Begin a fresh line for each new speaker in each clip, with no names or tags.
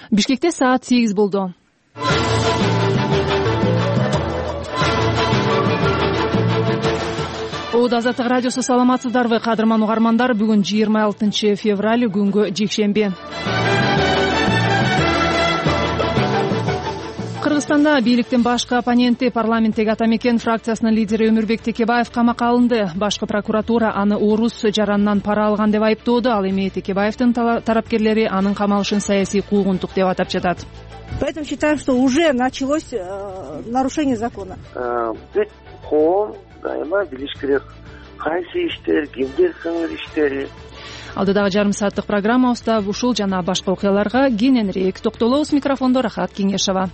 Бишкекте саат 8 болду. Азаттык радиосу, саламатсыздарбы кадырман угармандар? Бүгүн 26 февраль, күнгө жекшемби. Кыргызстанда бийликтин башкы оппоненти, парламенттеги Ата Мекен фракциясынын лидери Өмүрбек Текебаев камакка алынды. Башкы прокуратура аны орус жаранынан пара алган деп айыптоодо. Ал эми Текебаевдин тарапкерлери анын камалышын саясий куугунтук деп атап жатат.
Поэтому считаем, что уже началось нарушение закона.
Бүт коом дайыма билиш керек, кайсы иштер, кимге сыңыр иштери.
Алдыдагы жарым сааттык программабызда ушул жана башка окуяларга кененирээк токтолобуз. Микрофондо Рахат Кеңешова.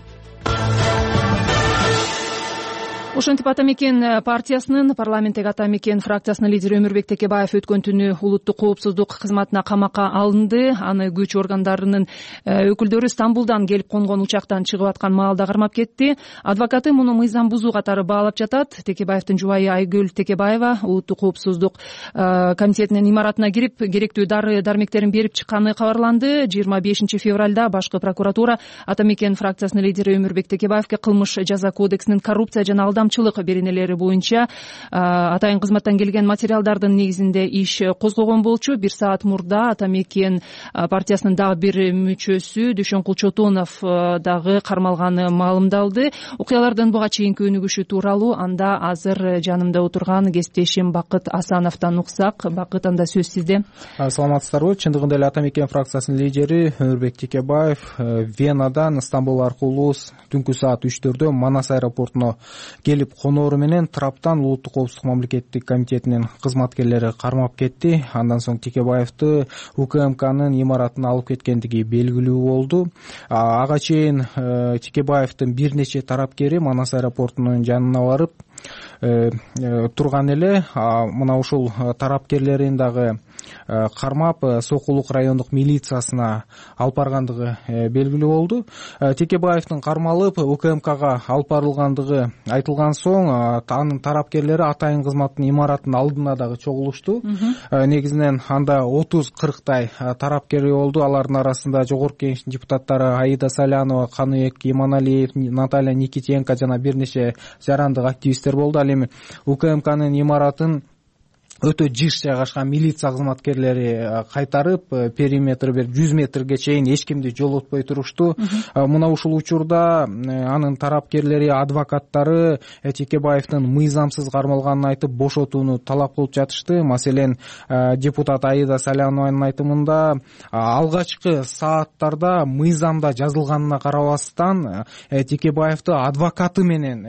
Ошентип Ата Мекен партиясынын, парламенттеги Ата Мекен фракциясынын лидери Өмүрбек Текебаев өткөн түнү улуттук коопсуздук кызматына камакка алынды. Аны күч органдарынын өкүлдөрү Стамбулдан келип конгон учактан чыгып аткан маалда кармап кетти. Адвокаты муну мыйзам бузуу катары баалап жатат. Текебаевдин жубайы Айгүл Текебаева улуттук коопсуздук комитетинин имаратына кирип, керектүү дары-дармектерин берип чыкканы кабарланды. 25 февралда башкы прокуратура Ата Мекен фракциясынын лидери Өмүрбек Текебаевке кылмыш жаза кодексинин коррупция жана алдамчылык беренелери боюнча атайын кызматтан келген материалдардын негизинде иш козгогон болчу. 1 саат мурда Ата Мекен партиясынын дагы бир мүчөсү Дүйшөн Кулчотонов дагы кармалганы маалымдалды. Окуялардын буга чейинки өнүгүшү тууралуу анда азыр жанымда отурган кесиптешим Бакыт Асановдон уксак. Бакыт, анда сөз сизде.
Саламатсыздарбы? Чындыгында эле Ата Мекен фракциясынын лидери Өмүрбек Текебаев Венадан Стамбул аркылуу түнкү саат 3-төрдө Манас аэропортуна келип коноору менен Траптан улуттук коопсуздук мамлекеттик комитетинин кызматкерлери кармап кетти. Андан соң Текебаевди УКМКнын имаратына алып кеткендиги белгилүү болду. Ага чейин Текебаевдин бир нече тарапкери Манас аэропортунун жанына барып турган эле. Мына ушул тарапкерлерин дагы кармап Сокулук райондук милициясына алып баргандыгы белгилүү болду. Текебаевдин кармалып УКМКга алып барылгандыгы айтылган соң анын тарапкерлери атайын кызматтын имаратынын алдына дагы чогулушту. Негизинен анда 30-40тай тарапкери болду. Алардын арасында Жогорку Кеңештин депутаттары Аида Салянова, Каныбек Иманалиев, Наталья Никитенко жана бир нече жарандык активисттер болду. Ал эми УКМКнын имаратын өтө жыш жайгашкан милиция кызматкерлери кайтарып, периметр бир 100 метрге чейин эч кимди жолотпой турушту. Мына ушул учурда анын тарапкерлери, адвокаттары Текебаевдин мыйзамсыз кармалганын айтып бошотууну талап кылып жатышты. Маселен, депутат Аида Салянованын айтымында алгачкы сааттарда мыйзамда жазылганына карабастан Текебаевди адвокаты менен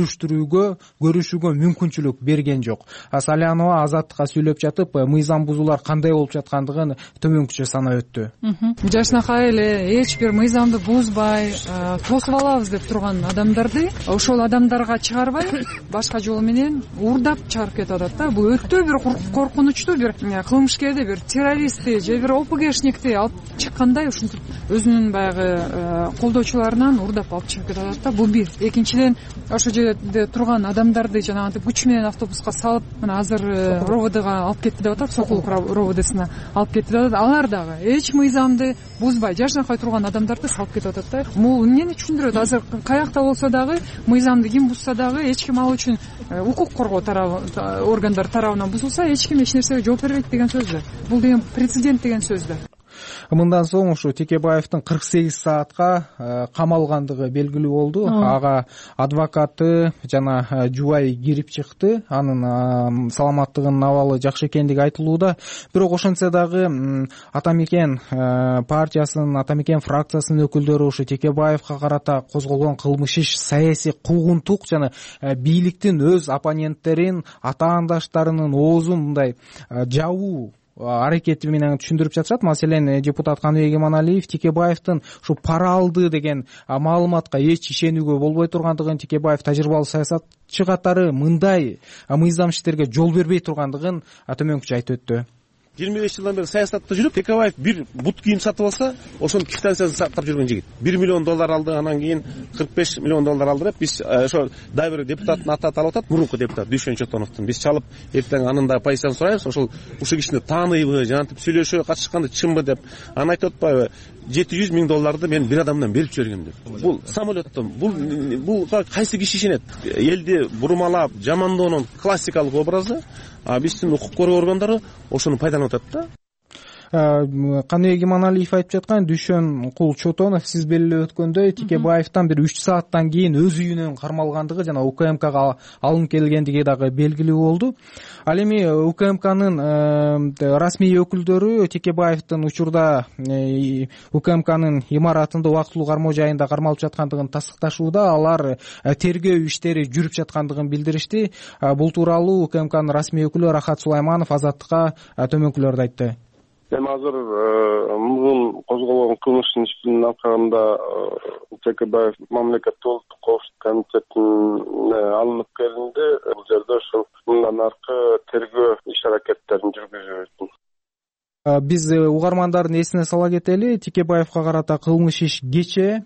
көрүшүүгө мүмкүнчүлүк берген жок. Салянова Азаттыкка сүйлөп жатып, мыйзам бузуулар кандай болуп жаткандыгын төмөнкүчө санап өттү.
Жашынакай эле эч бир мыйзамды бузбай тосуп алабыз деп турган адамдарды ошол адамдарга чыгарбай башка жол менен уурдап чыгарып кетип атат да. Бул өтө бир коркунучтуу бир кылмышкерди, бир террористти же бир ОПГшникти алып чыккандай ушинтип өзүнүн баягы колдоочуларынан уурдап алып чыгып кетип атат да. Бул бир. Экинчиден, ошол жерде турган адамдарды жанагынтип күч менен автобуска салып, мына азыр РОВДга алып кетти деп атат, Сокулук РОВДсына алып кетти деп атат. Алар дагы эч мыйзамды бузбай жашынакай турган адамдарды салып кетип атат да. Бул эмнени түшүндүрөт? Азыр каякта болсо дагы мыйзамды ким бузса дагы эч ким ал үчүн укук коргоо органдар тарабынан бузулса эч ким эч нерсеге жооп бербейт деген сөз да. Бул деген прецедент деген сөз да.
Мындан соң ушу Текебаевдин 48 саатка камалгандыгы белгилүү болду. Ага адвокаты жана жубайы кирип чыкты. Анын саламаттыгынын абалы жакшы экендиги айтылууда. Бирок ошентсе дагы Ата Мекен партиясынын, Ата Мекен фракциясынын өкүлдөрү ушу Текебаевга карата козголгон кылмыш иш саясий куугунтук жана бийликтин өз оппоненттерин, атаандаштарынын оозун мындай жабуу аракети менен түшүндүрүп жатышат. Маселен, депутат Каныбек Иманалиев Текебаевдин ушу пара алды деген маалыматка эч ишенүүгө болбой тургандыгын, Текебаев тажрыйбалуу саясатчы катары мындай мыйзам иштерге жол бербей тургандыгын төмөнкүчө айтып өттү.
25 жылдан бeri саясатта жүрүп, Текебаев бир бут кийим сатып алса, ошонун квитанциясын сактап жүргөн жигит. $1 миллион алды, анан кийин $45 миллион алды деп биз ошо дагы бир депутаттын аты алып атат, мурунку депутат Дүйшөн Чотоновдун. Биз чалып эртең анын да позициясын сурайбыз. Ошол кишини тааныйбы, жантип сүйлөшө катышканды чынбы деп. Анан айтып атпайбы, $700 миң мен бир адамдан берип жибергем деп. Бул самолеттон, бул кайсы киши ишенет? Элди бурмалап, жамандоонун классикалык образы. Биздин укук коргоо органдары ошону пайдаланып атат да.
Каныбек Иманалиев айтып жаткан, Дүйшөн Чотонов сиз белгилеп өткөндөй Текебаевден бир 3 сааттан кийин өз үйүнөн кармалгандыгы жана УКМКга алынып келгендиги дагы белгилүү болду. Ал эми УКМКнын расмий өкүлдөрү Текебаевдин учурда УКМКнын имаратында убактылуу кармоо жайында кармалып жаткандыгын тастыкташууда, алар тергөө иштери жүрүп жаткандыгын билдиришти. Бул тууралуу УКМКнын расмий өкүлү Рахат Сулайманов Азаттыкка төмөнкүлөрдү айтты.
Эми азыр мурун козголгон кылмыштын ишинин алкагында Текебаев мамлекеттик улуттук коопсуздук комитетине алынып келинди. Бул жерде ошол мындан аркы тергөө иш-аракеттерин жүргүзүп.
Биз угармандардын эсине сала кетели, Текебаевга карата кылмыш иш кечээ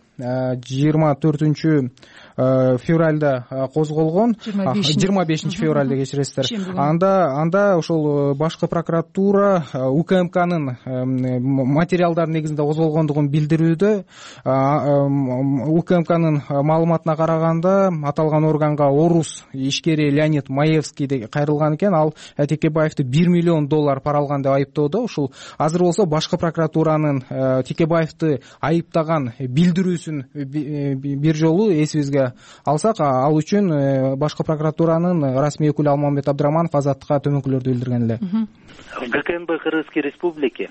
24 февралда козголгон, 25 февралда кечиресиздер. Анда ошол башкы прокуратура УКМКнын материалдары негизинде козголгондугун билдирүүдө. УКМКнын маалыматына караганда, аталган органга орус ишкери Леонид Маевский кайрылган экен. Ал Текебаевди $1 миллион пара алган деп айыптоодо. Ушул азыр болсо башкы прокуратуранын Текебаевди айыптаган билдирүүсүн бир жолу эсибизге алсак, ал үчүн башкы прокуратуранын расмий өкүлү Алмамбет Абдыраманов Азаттыкка төмөнкүлөрдү билдирген эле.
ГКМБ Кыргызской Республики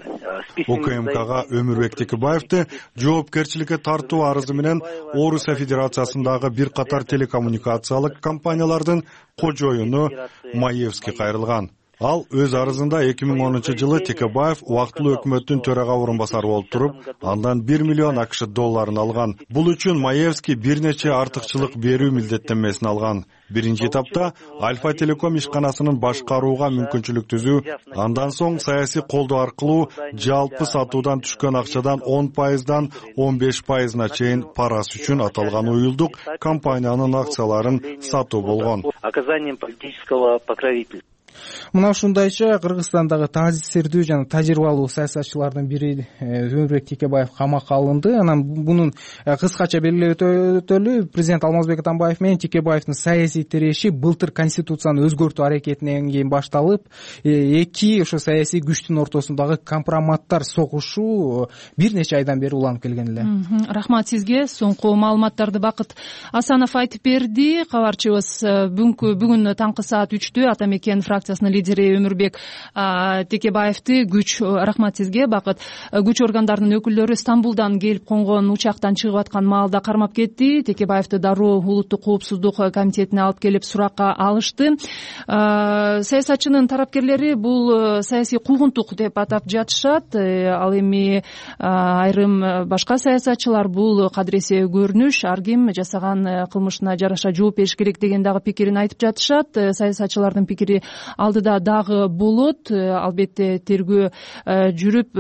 УКМКга Өмүрбек Текебаевди жоопкерчиликке тартуу арызы менен Орусия Федерациясындагы бир катар телекоммуникациялык компаниялардын кожоюну Маевский кайрылган. Ал өз арызында 2010 жылы Текебаев убактылуу өкмөттүн төрага орун басары болуп туруп, андан $1 миллион АКШ алган. Бул үчүн Маевский бир нече артыкчылык берүү милдеттенмесин алган. Биринчи этапта Альфа Телеком ишканасынын башкарууга мүмкүнчүлүк түзүү, андан соң саясий колдоо аркылуу жалпы сатуудан түшкөн акчадан 10%дан 15%на чейин парасы үчүн аталган уюлдук компаниянын акцияларын сатуу болгон.
Оказанием политического покровительства.
Мына ушундайча Кыргызстандагы таасирдүү жана тажрыйбалуу саясатчылардын бири Өмүрбек Текебаев камакка алынды. Анан мунун кыскача белгилеп өтөлү, президент Алмазбек Атамбаев менен Текебаевдин саясий тиреши былтыр конституцияны өзгөртүү аракетинен кийин башталып, эки ошо саясий күчтүн ортосундагы компроматтар согушу бир нече айдан бери уланып келген эле.
Рахмат сизге. Соңку маалыматтарды Бакыт Асанов айтып берди. Кабарчыбыз бүгүн таңкы саат 3-тө Атамекен фракциясынын лидери Өмүрбек Текебаевди рахмат сизге, Бакыт, күч органдарынын өкүлдөрү Стамбулдан келип конгон учактан чыгып аткан маалда кармап кетти. Текебаевди дароо улуттук коопсуздук комитетине алып келип суракка алышты. Саясатчынын тарапкерлери бул саясий куугунтук деп атап жатышат. Ал эми айрым башка саясатчылар бул кадыресе көрүнүш, ар ким жасаган кылмышына жараша жооп бериш керек деген дагы пикирин айтып жатышат. Саясатчылардын пикири алдыда дагы болот. Албетте тергөө жүрүп,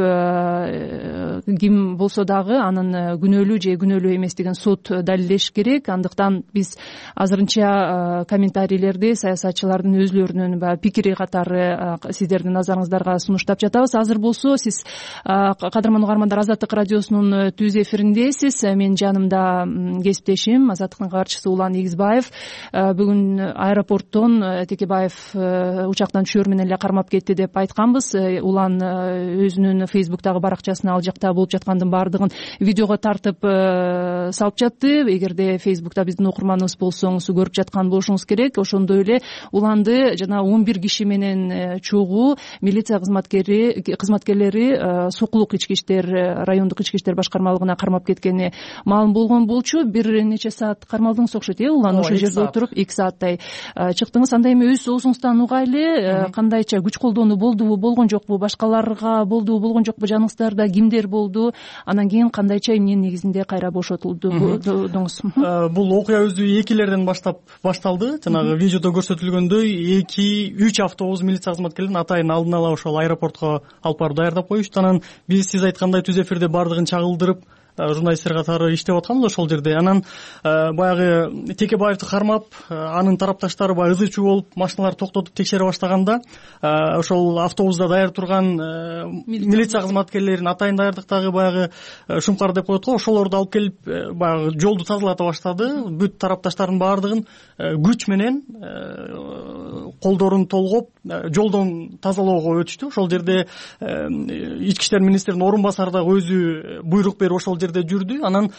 ким болсо дагы анын күнөөлүү же күнөөлүү эместигин сот далилдеш керек. Андыктан биз азырынча комментарийлерди саясатчылардын өзлөрүнүн пикири катары сиздердин назарыңыздарга сунуштап жатабыз. Азыр болсо сиз кадырман угармандар Азаттык радиосунун түз эфириндесиз. Менин жанымда кесиптешим Азаттыктын кабарчысы Улан Игизбаев. Бүгүн аэропорттон Текебаев учактан түшөр менен эле кармап кетти деп айтканбыз. Улан өзүнүн Фейсбуктагы баракчасына ал жакта болуп жаткандын баардыгын видеого тартып салып жатты. Эгерде Фейсбукта биздин окурманыбыз болсоңуз көрүп жаткан болушуңуз керек. Ошондой эле Уланды жана 11 киши менен чогуу милиция кызматкерлери Сокулук ички иштер райондук ички иштер башкармалыгына кармап кеткени маалым болгон болчу. Бир нече саат кармалдыңыз окшойт, Улан? Ошол жерде отуруп 2 сааттай чыктыңыз. Анда эми өз оозуңуздан угайлы, эле кандайча күч колдонуу болдубу, болгон жокпу, башкаларга болдубу, болгон жокпу, жаныңыздарда кимдер болду, анан кийин кандайча эмненин негизинде кайра бошотулдуңуз?
Бул окуя өзү 2-лерден башталды. Жанагы видеодо көрсөтүлгөндөй 2-3 автобус милиция кызматкерлерин атайын алдын ала ошол аэропортко алып барып даярдап коюшту. Анан биз сиз айткандай түз эфирде бардыгын чагылдырып журналисттер катары иштеп атканбыз ошол жерде. Анан баягы Текебаевди кармап, анын тарапташтары баягы ызы чуу болуп машиналарды токтотуп текшере баштаганда ошол автобуста даяр турган милиция кызматкерлерин атайын даярдыктагы баягы шумкар деп коет го, ошолорду алып келип баягы жолду тазалата баштады. Бүт тарапташтардын баардыгын күч менен колдорун толгоп жолдон тазалоого өтүштү. Ошол жерде ички иштер министринин орун басары да өзү буйрук берип ошол жерде жүрдү. Анан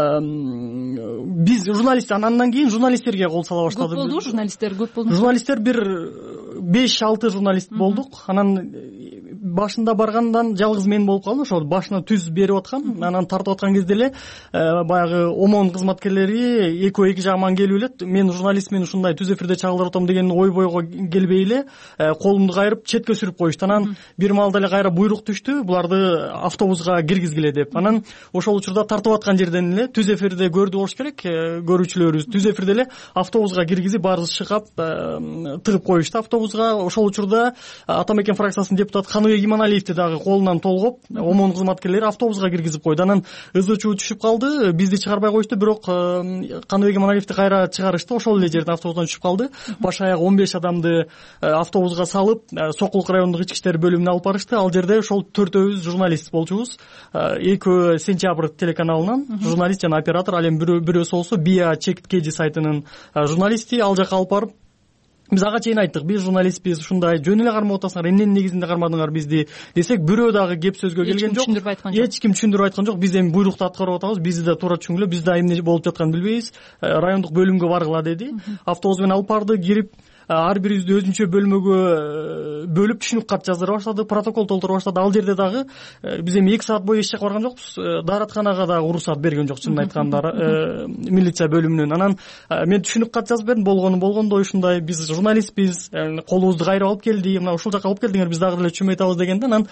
биз журналист, андан кийин журналисттерге кол сала баштады.
Көп болду журналисттер, көп болду.
Журналисттер бир 5-6 журналист болдук. Анан башында баргандан жалгыз мен болуп калдым. Ошол башына түз берип аткан, анан тартып аткан кезде эле баягы ОМОН кызматкерлери экөө эки жагыман келип эле мен журналистмин, ушундай түз эфирде чагылдырып атам деген ойбойго келбей эле колумду кайрып четке сүрүп коюшту. Анан бир маалда эле кайра буйрук түштү, буларды автобуска киргизгиле деп. Анан ошол учурда тартып аткан жерден эле түз эфирде көрдү болуш керек, көрүүчүлөрүбүз түз эфирде эле автобуска киргизип баарыбыз шыкап тыгып коюшту автобуска. Ошол учурда Ата Мекен фракциясынын депутаты Каныбек Иманалиевди дагы колунан толгоп ОМОН кызматкерлери автобуска киргизип койду. Анан ызы чуу түшүп калды, бизди чыгарбай коюшту, бирок Каныбек Иманалиевди кайра чыгарышты. Ошол эле жерден автобустан түшүп калды. Баш аяк 15 адамды автобуска салып Сокулук райондук ички иштер бөлүмүнө алып барышты. Ал жерде ошол төртөөбүз журналист болчубуз. Экөө Сентябрь телеканалынан журналист жана оператор, ал эми бирөөсү болсо БИА Чеккеди сайтынын журналисти. Ал жака алып барып биз ага чейин айттык, биз журналистпиз, ушундай жөн эле кармап атасыңар, эмненин негизинде кармадыңар бизди десек, бирөө дагы кеп сөзгө келген жок. Эч ким түшүндүрүп айткан жок. Биз эми буйрукту аткарып атабыз, бизди да туура түшүнгүлө, биз да эмне болуп жатканын билбейбиз. Райондук бөлүмгө баргыла деди. Автобус менен алып барды, кирип ар бирибизди өзүнчө бөлмөгө бөлүп түшүнүк кат жаздыра баштады, протокол толтура баштады. Ал жерде дагы биз эми 2 саат бою эч жака барган жокпуз. Дааратканага дагы уруксат берген жок, чынын айтканда, милиция бөлүмүнөн. Анан мен түшүнүк кат жазып бердим, болгондой ушундай, биз журналистпиз, колубузду кайрып алып келди, мына ушул жака алып келдиңер, биз дагы деле түшүнбөй атабыз дегенде, анан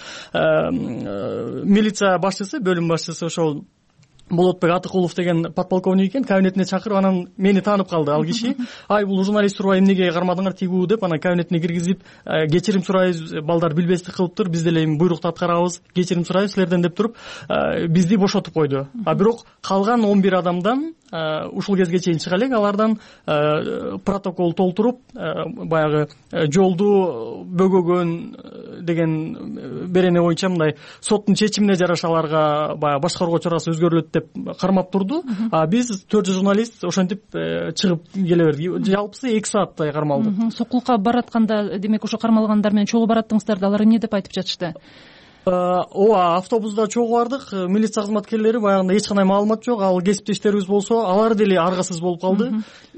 милиция башчысы, бөлүм башчысы ошол Болотбек Атыкулов деген подполковник экен, кабинетине чакырып, анан мени таанып калды ал киши. Ай, бул журналист турбай эмнеге кармадыңар тигүү деп, анан кабинетине киргизип, кечирим сурайбыз, балдар билбестик кылыптыр, биз деле эми буйрукту аткарабыз, кечирим сурайбыз силерден деп туруп, бизди бошотуп койду. Бирок калган 11 адамдан ушул кезге чейин чыга элек, алардан протокол толтуруп, баягы жолду бөгөгөн деген берене боюнча мындай соттун чечимине жараша аларга баягы башкаруу чарасы өзгөрүлөт деп кармап турду. Биз 4 журналист ошентип чыгып келе бердик. Жалпысы 2 сааттай кармалдык.
Сокулукка баратканда, демек ошо кармалгандар менен чогуу бараттыңыздар да, алар эмне деп айтып жатышты? Ооба, автобуста чогуу бардык. Милиция кызматкерлери баягында эч кандай маалымат жок. Ал кесиптештерибиз болсо, алар деле аргасыз болуп калды.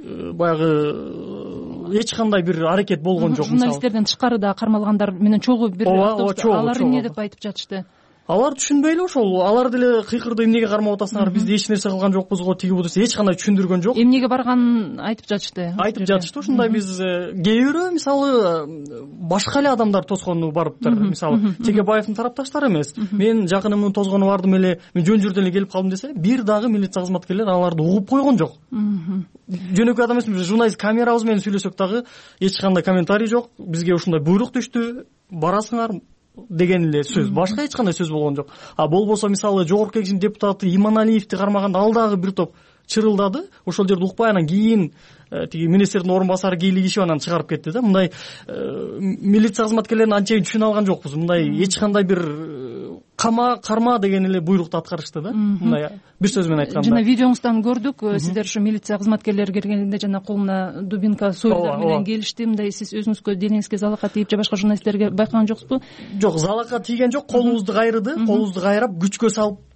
Баягы эч кандай бир аракет болгон жок. Журналисттерден тышкары да кармалгандар менен чогуу бир автобуста, алар эмне деп айтып жатышты?
Алар түшүнбөй эле ошол, алар деле кыйкырды, эмнеге кармап атасыңар, бизди эч нерсе кылган жокпуз го, тиги бу десе эч кандай түшүндүргөн жок.
Эмнеге барганын айтып жатышты?
Айтып жатышты, ушундай биз кээ бирөө мисалы башка эле адамдар тоскону барыптыр. Мисалы Текебаевдин тарапташтары эмес. Мен жакынымдын тозгону бардым эле, мен жөн жүрдөн эле келип калдым десе, бир дагы милиция кызматкерлери аларды угуп койгон жок. Жөнөкөй адам эмес, журналист камерабыз менен сүйлөсөк дагы эч кандай комментарий жок. Бизге ушундай буйрук түштү, барасыңар деген эле сөз, башка эч кандай сөз болгон жок. Болбосо мисалы жогорку кеңештин депутаты Иманалиевди кармаганда ал дагы бир топ чырылдады. Ошол жерде укпай, анан кийин тиги министрдин орун басары кийлигишип анан чыгарып кетти да. Мындай милиция кызматкерлерин анчейин түшүнө алган жокпуз. Мындай эч кандай бир карма деген эле буйрукту аткарышты да. Мындай бир сөз менен айтканда.
Жана видеоңуздан көрдүк, сиздер ушу милиция кызматкерлери киргенде жана колуна дубинка, сойдар менен келишти. Мындай сиз өзүңүзгө денеңизге залака тийип же башка журналисттерге байкаган жоксузбу?
Жок, залака тийген жок, колубузду кайрады, колубузду кайрап күчкө салып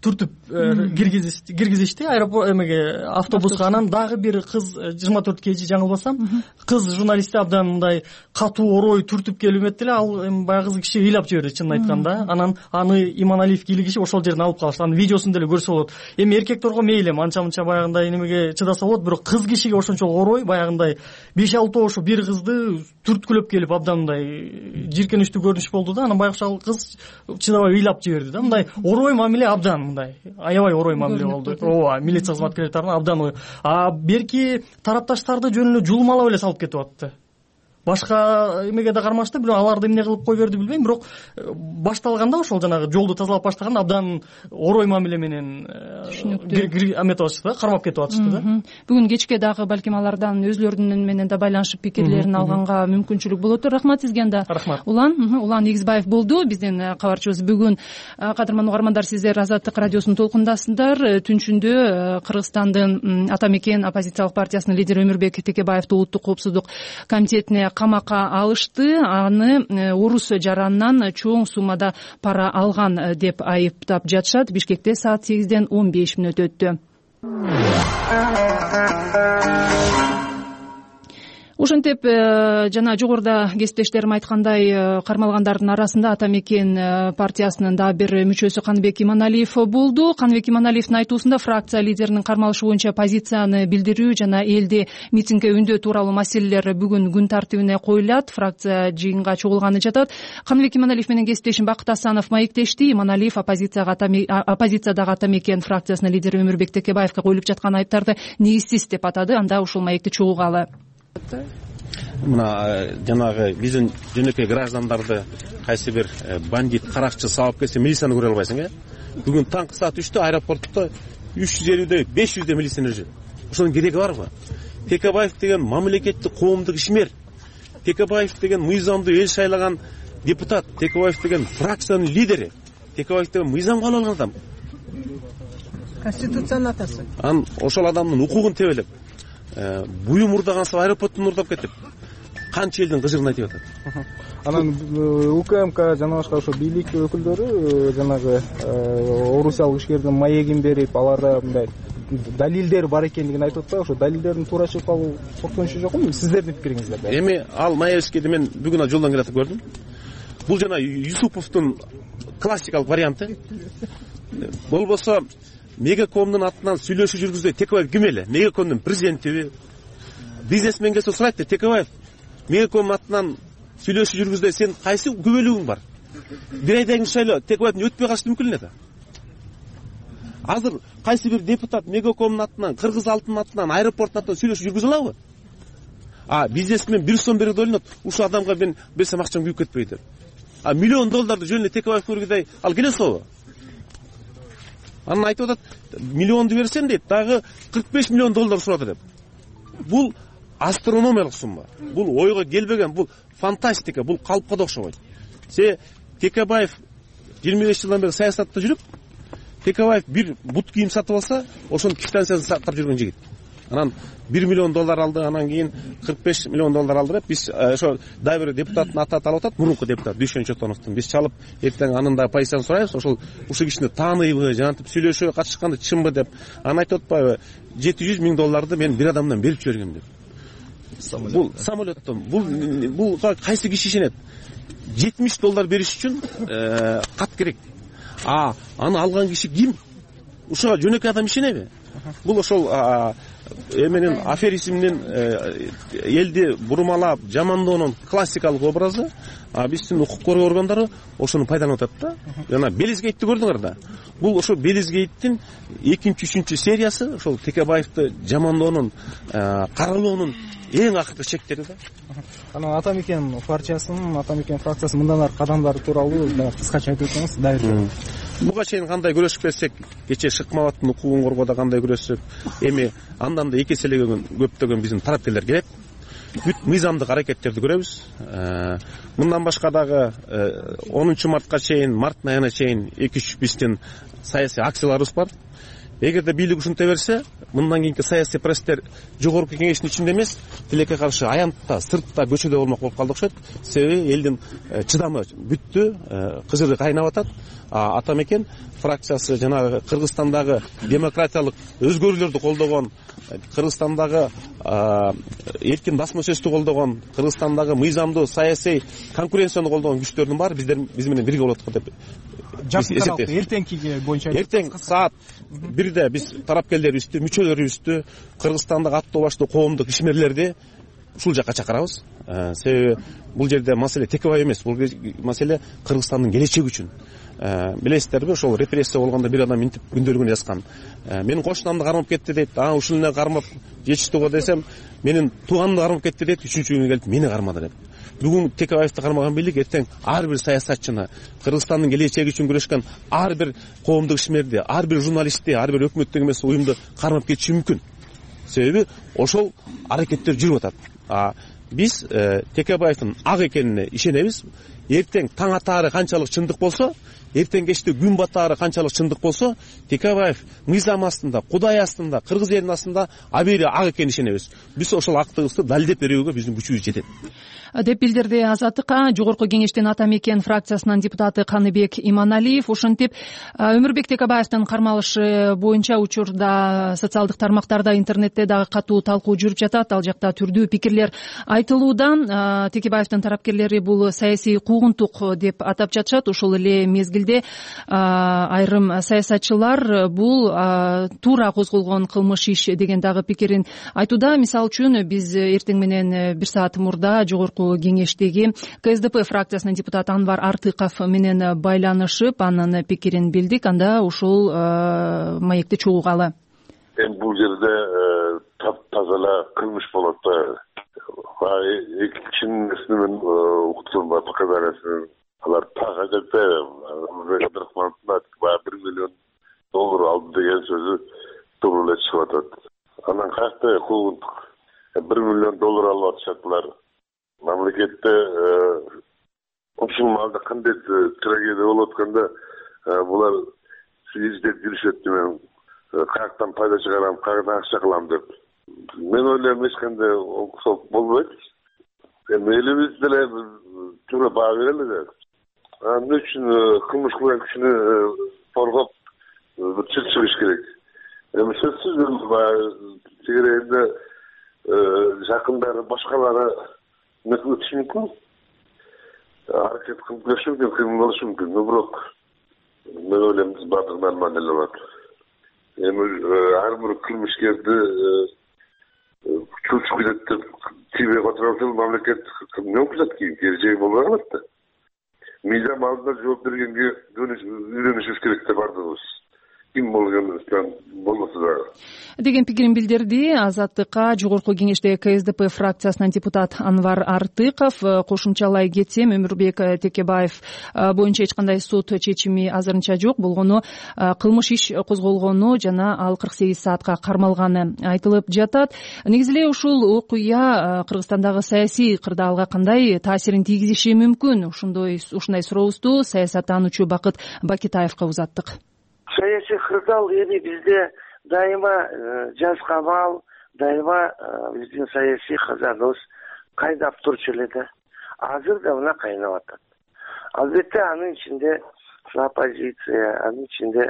түртүп киргизишти аэропорт эмеге автобуска. Анан дагы бир кыз 24 кж жаңылбасам кыз журналистти абдан мындай катуу орой түртүп келип эметти эле. Ал баягы кыз киши ыйлап жиберди чынын айтканда. Анан аны Иманалиев кийлик киши ошол жерден алып калышты. Анын видеосун деле көрсө болот. Эми эркекторго мейли анча мынча баягындай немеге чыдаса болот, бирок кыз кишиге ошончолук орой баягындай 5-6 ошо бир кызды түрткүлөп келип абдан мындай жийиркеничтүү көрүнүш болду да. Анан баягы ал кыз чыдабай ыйлап жиберди да. Мындай орой мамиле абдан мындай аябай орой мамиле болду. Ооба, милиция кызматкерлери тарабынан абдан. Берки тарапташтарды жөн эле жулмалап эле салып кетип атты. Башка эмеге да кармашты, бирок аларды эмне кылып кой берди билбейм, бирок башталганда ошол жанагы жолду тазалап баштаганда абдан орой мамиле менен эметип атышты да, кармап кетип атышты да.
Бүгүн кечке дагы балким алардан өзлөрүнүн менен да байланышып пикирлерин алганга мүмкүнчүлүк болот. Рахмат сизге анда.
Рахмат.
Улан Эгизбаев болду биздин кабарчыбыз. Бүгүн кадырман угармандар, сиздер Азаттык радиосунун толкундасыздар. Түнчүндө Кыргызстандын ата мекен оппозициялык партиясынын лидери Өмүрбек Текебаевди улуттук коопсуздук комитетине камакка алышты. Аны орус жаранынан чоң суммада пара алган деп айыптап жатышат. Бишкекте саат 8-ден 15 мүнөт өттү. Ошентип жана жогоруда кесиптештерим айткандай, кармалгандардын арасында ата мекен партиясынын да бир мүчөсү Каныбек Иманалиев болду. Каныбек Иманалиевдин айтуусунда фракция лидеринин кармалышы боюнча позицияны билдирүү жана элди митингге үндөө тууралуу маселелер бүгүн күн тартибине коюлат. Фракция жыйынга чогулганы жатат. Каныбек Иманалиев менен кесиптешим Бакыт Асанов маектешти. Иманалиев оппозициядагы ата мекен фракциясынын лидери Өмүрбек Текебаевге коюлуп жаткан айыптарды негизсиз деп атады. Анда ушул маекти чогулгалы.
Мына жанагы биздин жөнөкөй граждандарды кайсы бир бандит, каракчы сабап келсе милицияны көрө албайсың, Бүгүн таңкы саат 3-тө аэропортто 350 500 милиционер жүр. Ошонун кереги барбы? Текебаев деген мамлекеттик коомдук ишмер. Текебаев деген мыйзамдуу эл шайлаган депутат. Текебаев деген фракциянын лидери. Текебаев деген мыйзам кабыл алган адам.
Конституциянын атасы.
Ошол адамдын укугун тебелеп, буюм урдаган сап аэропорттун урдап кетип, канча элдин кыжырын айтып атат.
Анан УКМК жана башка ошо бийлик өкүлдөрү жанагы орусиялык ишкердин маегин берип, аларда мындай далилдер бар экендигин айтып атпайбы? Ошо далилдердин туура чыгып калуу коркунучу жокпу? Сиздердин пикириңиздер?
Эми ал Маевскийди мен бүгүн жолдон келатып көрдүм. Бул жана Юсуповдун классикалык варианты. Болбосо Мегакомдун атынан сүйлөшүү жүргүздөй Текебаев ким эле? Мегакомдун президентиби? Бизнесмен келсе сурайт да, Текебаев Мегакомдун атынан сүйлөшүү жүргүздөй сен кайсы күбөлүгүң бар? Бир айдан кийин шайлоо Текебаевдин өтпөй калышы мүмкүн эле да. Азыр кайсы бир депутат Мегакомдун атынан, Кыргыз алтын атынан, аэропорттун атынан сүйлөшүү жүргүзө алабы? Бизнесмен 1 сом берип ойлонот. Ушул адамга мен берсем акчам күйүп кетпейт деп. Миллион долларды жөн эле Текебаев көргөдөй ал келе алабы? Анан айтып атат, миллионду берсем дейт, дагы 45 миллион доллар сурады деп. Бул астрономиялык сумма. Бул ойго келбеген, бул фантастика, бул калпка да окшобойт. Текебаев 25 жылдан бери саясатта жүрүп, Текебаев бир бут кийим сатып алса, ошонун квитанциясын сактап жүргөн жигит. Анан 1 миллион доллар алды, анан кийин 45 миллион доллар алды деп биз ошо дагы бир депутаттын аты алып атат, мурунку депутат Дүйшөн Чотоновдун. Биз чалып эртең анын да позициясын сурайбыз, ушул кишини тааныйбы, жанатып сүйлөшүүгө катышканды чынбы деп. Анан айтып атпайбы, 700 миң долларды мен бир адамдан берип жибергем деп. Бул самолеттон, бул кайсы киши ишенет? 70 доллар бериш үчүн кат керек. Аны алган киши ким? Ушуга жөнөкөй адам ишенеби? Бул ошол эменин аферизмдин элди бурмалап, жамандоонун классикалык образы. Биздин укук коргоо органдары ошону пайдаланып атат да. Жана Белизгейтти көрдүңөр да. Бул ошо Белизгейттин 2-3 сериясы, ошол Текебаевди жамандоонун, каралоонун эң акыркы чектери да.
Анан ата мекен партиясынын, ата мекен фракциясынын мындан аркы кадамдары тууралуу кыскача айтып өтсөңүз, дайыр.
Буга чейин кандай күрөшүп келсек, кече Шыкмабаттын укугун коргоодо кандай күрөшсөк, эми андан да эки эселеген көптөгөн биздин тараптуулар келет. Бүт мыйзамдык аракеттерди көрөбүз. Мындан башка дагы 10 мартка чейин, марттын айына чейин 2-3 биздин саясий акцияларыбыз бар. эгерде бийлик ушинте берсе, мындан кийинки саясий процесстер жогорку кеңештин ичинде эмес, тилекке каршы аянтта, сыртта, көчөдө болмок болуп калды окшойт. Себеби элдин чыдамы бүттү, кыжыры кайнап атат. Атамекен фракциясы жанагы Кыргызстандагы демократиялык өзгөрүүлөрдү колдогон, Кыргызстандагы эркин басма сөздү колдогон, Кыргызстандагы мыйзамдуу саясий конкуренцияны колдогон күчтөрдүн баары биз менен бирге болот деп
эсептейбиз. Эртеңки боюнча
эртең саат 1-де биз тарапкерлерибизди, мүчөлөрүбүздү, Кыргызстандагы аттуу баштуу коомдук ишмерлерди ушул жакка чакырабыз. Себеби бул жерде маселе Текебаев эмес, бул маселе Кыргызстандын келечеги үчүн. Билесиздерби, ошол репрессия болгондо бир адам интип күндөлүгүн жазган. Менин кошунамды кармап кетти дейт. Ушул эле кармап жетишти го десем, менин тууганымды кармап кетти дейт. Үчүнчү күнү келип мени кармады деп. Бүгүн Текебаевди кармаган бийлик эртең ар бир саясатчыны, Кыргызстандын келечеги үчүн күрөшкөн ар бир коомдук ишмерди, ар бир журналистти, ар бир өкмөттүк эмес уюмду кармап кетиши мүмкүн. Себеби ошол аракеттер жүрүп атат. Биз Текебаевдин ак экенине ишенебиз. Эртең таң атаары канчалык чындык болсо, эртең кечте күн батаары канчалык чындык болсо, Текебаев мыйзам астында, Кудай астында, кыргыз элинин астында абийири ак экенине ишенебиз. Биз ошол актыгыбызды далилдеп берүүгө биздин күчүбүз жетет
деп билдирди Азаттыкка Жогорку кеңештин Атамекен фракциясынын депутаты Каныбек Иманалиев. Ошентип Өмүрбек Текебаевдин кармалышы боюнча учурда социалдык тармактарда, интернетте дагы катуу талкуу жүрүп жатат. Ал жакта түрдүү пикирлер айтылуудан. Текебаевдин тарапкерлери бул саясий куугунтук деп атап жатышат. Ошол эле мезгилде айрым саясатчылар бул туура козголгон кылмыш иш деген дагы пикирин айтууда. Мисалы үчүн биз эртең менен 1 саат мурда Жогорку кеңештеги КСДП фракциясынын депутаты Анвар Артыков менен байланышып, анын пикирин билдик. Анда ушул маекти чогулгалы.
Бул жерде таза эле кылмыш болот да. Чын нерсени мен уктум, показаниясын алар так айтат. $1 миллион алды деген сөзү туура эле чыгып атат. Анан каякта куугунтук $1 миллион алып атышат. Мамлекетте ушул маалда кандай трагедия болуп атканда булар издеп жүрүшөт. Мен каяктан пайда чыгарам, каяктан акча кылам деп. Мен ойлойм эч кандай оксоп болбойт. Элибиз деле туура баа берели да. Анын үчүн кылмыш кылган кишини коргоп чыгыш керек. Сөзсүз чегерегинде жакындары башкалары өтүшү мүмкүн, аракет кылып көрүшү мүмкүн, кыймыл болушу мүмкүн. Бирок мен ойлойм биз баардыгы нормально эле болот. Ар бир кылмышкерди чуч күзөт деп тийбей отуруп мамлекет эмне күзөт кийин келечеги болбой калат да. Мыйзам алдында жооп бергенге үйрөнүшүбүз керек да баардыгыбыз. Ким болгонубуздан болбосо дагы
деген пикирин билдирди Азаттыкка Жогорку кеңеште КСДП фракциясынын депутат Анвар Артыков. Кошумчалай кетсем, Өмүрбек Текебаев боюнча эч кандай сот чечими азырынча жок. Болгону кылмыш иш козголгону жана ал 48 саатка кармалганы айтылып жатат. Негизи эле ушул окуя Кыргызстандагы саясий кырдаалга кандай таасирин тийгизиши мүмкүн? Ушундай сурообузду саясаттануучу Бакыт Бакитаевга узаттык.
Саясий кырдаал эми бизде дайыма жаз камал, дайыма биздин саясий казаныбыз кайнап турчу эле да. Азыр да мына кайнап атат. Албетте анын ичинде оппозиция, анын ичинде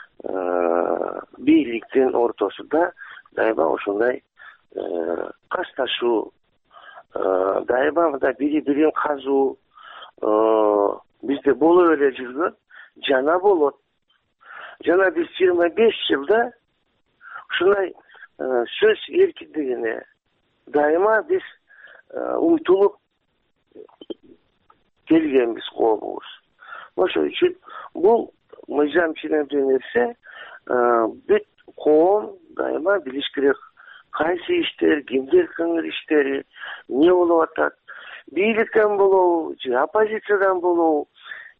бийликтин ортосунда дайыма ошондой кашташуу, дайыма мына бири-бирин казуу бизде болуп эле жүргөн, жана болот. Жана биз 25 жылда ушундай сөз эркиндигине дайыма биз умтулуп келгенбиз коомубуз. Ошол үчүн бул мыйзам ченемдүү нерсе, бүт коом дайыма билиш керек кайсы иштер, кимдер кыңыр иштери, эмне болуп атат, бийликтен болобу же оппозициядан болобу,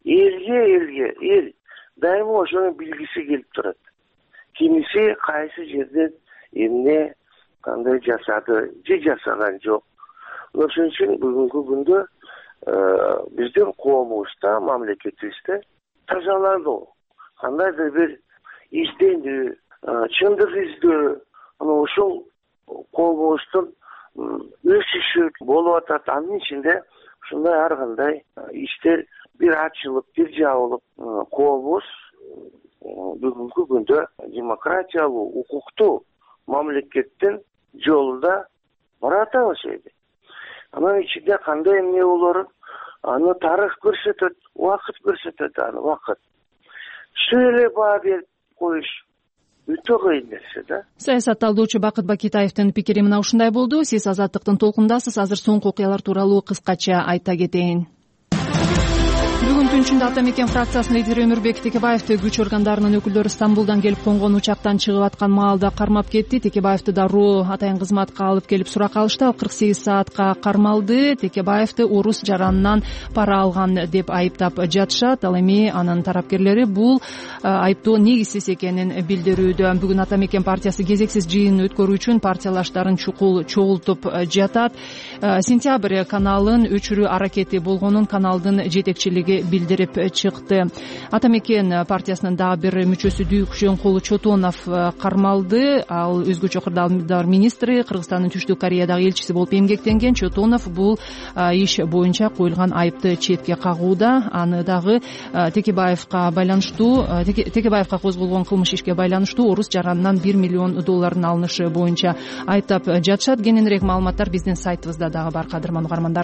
эл дайыма ошону билгиси келип турат. Кимиси кайсы жерден эмне кандай жасады же жасаган жок. Ошон үчүн бүгүнкү күндө биздин коомубузда, мамлекетибизде тазалануу, кандайдыр бир изденүү, чындык издөө, анан ошол кол өсүшү болуп атат. Анын ичинде ушундай ар кандай иштер бир ачылып, бир жабылып, коомуз бүгүнкү күндө демократиялуу, укуктуу мамлекеттин жолунда баратабыз эми. Анын ичинде кандай эмне болорун аны тарых көрсөтөт, убакыт көрсөтөт, аны убакыт. Ушул эле баа берип коюш өтө кыйын нерсе да.
Саясатталдоочу Бакыт Бакитаевдин пикири мына ушундай болду. Сиз Азаттыктын толкундасыз. Азыр соңку окуялар тууралуу кыскача айта кетейин. Бүгүн түнчүндө Ата Мекен фракциясынын лидери Өмүрбек Текебаевди күч органдарынын өкүлдөрү Стамбулдан келип конгон учактан чыгып аткан маалда кармап кетти. Текебаевди дароо атайын кызматка алып келип сурак алышты. Ал 48 саатка кармалды. Текебаевди орус жаранынан пара алган деп айыптап жатышат. Ал эми анын тарапкерлери бул айыптоо негизсиз экенин билдирүүдө. Бүгүн Ата Мекен партиясы кезексиз жыйын өткөрүү үчүн партиялаштарын чукул чогултуп жатат. Сентябрь каналын өчүрүү аракети болгонун каналдын жетекчилиги билдирип чыкты. Ата Мекен партиясынын дагы бир мүчөсү Дүйүк Жөнкулу Чотонов кармалды. Ал өзгөчө кырдаалдар министри, Кыргызстандын Түштүк Кореядагы элчиси болуп эмгектенген. Чотонов бул иш боюнча коюлган айыпты четке кагууда. Аны дагы Текебаевка козголгон кылмыш ишке байланыштуу орус жаранынан $1 миллион алынышы боюнча айыптап жатышат. Кененирээк маалыматтар биздин сайтыбызда дагы бар, кадырман угармандар.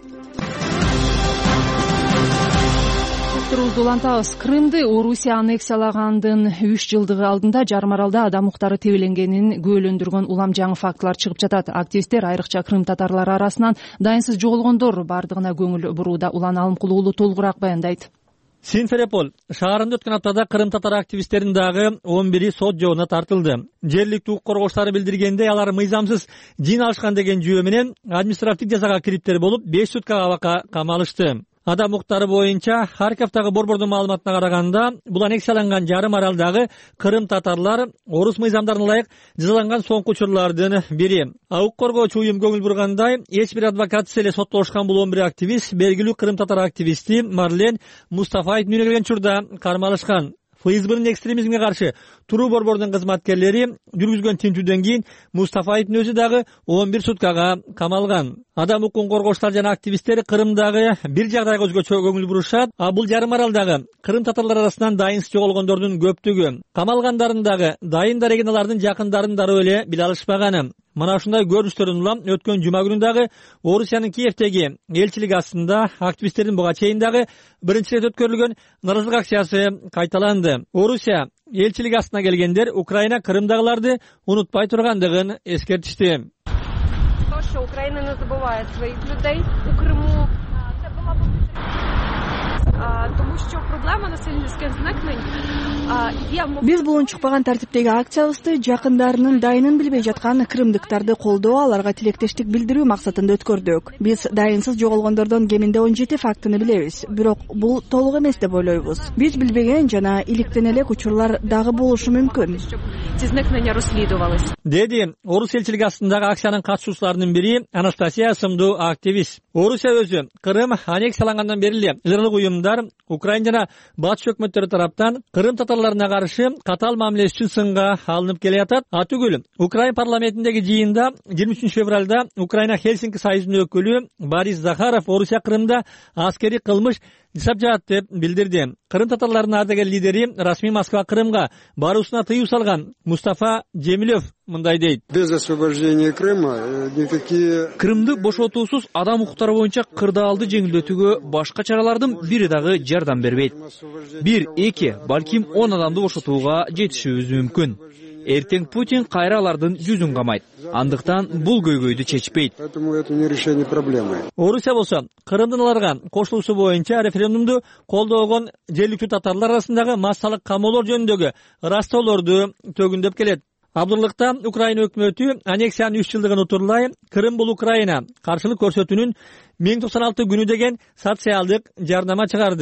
Улантабыз. Крымды Орусия аннексиялагандын 3 жылдыгы алдында жарым аралда адам укуктары тебеленгенин күбөлөндүргөн улам жаңы фактылар чыгып жатат. Активисттер айрыкча крым татарлары арасынан дайынсыз жоголгондор бардыгына көңүл бурууда. Улан Алымкулуу уулу толугураак баяндайт.
Симферополь шаарында өткөн аптада Крым татар активисттеринин дагы 11 сот жообуна тартылды. Жергиликтүү укук коргоочулар билдиргендей, алар мыйзамсыз жин алышкан деген жүйө менен административдик жазага кириптер болуп 5 суткага абакка камалышты. Адам укуктары боюнча Харьковдагы борбордун маалыматына караганда, бул аннексияланган жарым аралдагы Крым татарлар орус мыйзамдарына ылайык жазаланган соңку учурлардын бири. Укук коргоочу уюм көңүл бургандай, эч бир адвокатсыз эле соттолушкан бул 11 активист белгилүү Крым татар активисти Марлен Мустафаевдин үйүнө кирген учурда кармалышкан. ФСБнын экстремизмге каршы туруу борбордун кызматкерлери жүргүзгөн тинтүүдөн кийин Мустафаевдин өзү дагы 11 суткага камалган. Адам укугун коргоочулар жана активисттер Крымдагы бир жагдайга өзгөчө көңүл бурушат. Бул жарым аралдагы Крым татарлар арасынан дайынсыз жоголгондордун көптүгү. Камалгандардын дагы дайын дарегиналардын жакындарын дароо эле биле алышпаганы. Мына ушундай көрүнүштөрдөн улам өткөн жума күнүндагы Орусиянын Киевдеги элчилиги астында активисттердин буга чейин дагы биринчи ирет өткөрүлгөн наразылык акциясы кайталанды. Орусия элчилиги астына келгендер Украина Крымдагыларды унутпай тургандыгын эскертишти.
Украина не забуває своїх людей у Криму. Це була тому що проблема насильницьких зникнень є.
Биз булун чыкпаган тартиптеги акциябызды жакындарынын дайынын билбей жаткан крымдыктарды колдоо, аларга тилектештик билдирүү максатында өткөрдүк. Биз дайынсыз жоголгондордон кеминде 17 фактыны билебиз, бирок бул толук эмес деп ойлойбуз. Биз билбеген жана иликтен элек учурлар дагы болушу мүмкүн.
Ці зникнення розслідувались.
Деди Орус элчилиги астындагы акциянын катышуучуларынын бири Анастасия сымдуу активист. Орусия өзү Крым аннексиялангандан бери эле ылырылык уюмдар Украина жана батыш өкмөттөрү тараптан Крым татарларына каршы катаал мамиле үчүн сынга алынып келе жатат. Атүгүл Украина парламентиндеги жыйында 23 февралда Украина Хельсинки союзунун өкүлү Борис Захаров Орусия Крымда аскери кылмыш жасап жатат деп билдирди. Крым татарларынын ардагер лидери расмий Москва Крымга баруусуна тыюу салган Мустафа Жемилев мындай дейт.
Без освобождения Крыма никакие
Крымды бошотуусуз адам укуктары боюнча кырдаалды жеңилдетүүгө башка чаралардын бири дагы жардам бербейт. 1-2, балким 10 адамды бошотууга жетишүүбүз мүмкүн. Эртең Путин кайра алардын жүзүн камайт. Андыктан бул көйгөйдү чечпейт.
Поэтому это не решение проблемы.
Орусия болсо Крымдын аларга кошулуусу боюнча референдумду колдогон жергиликтүү татарлар арасындагы массалык камоолор жөнүндөгү ырастоолорду төгүндөп келет. Абдырлыкта Украина өкмөтү аннексиянын 3 жылдыгын утурлай Крым бул Украина каршылык көрсөтүүнүн 1096 күнү деген социалдык жардама чыгарды.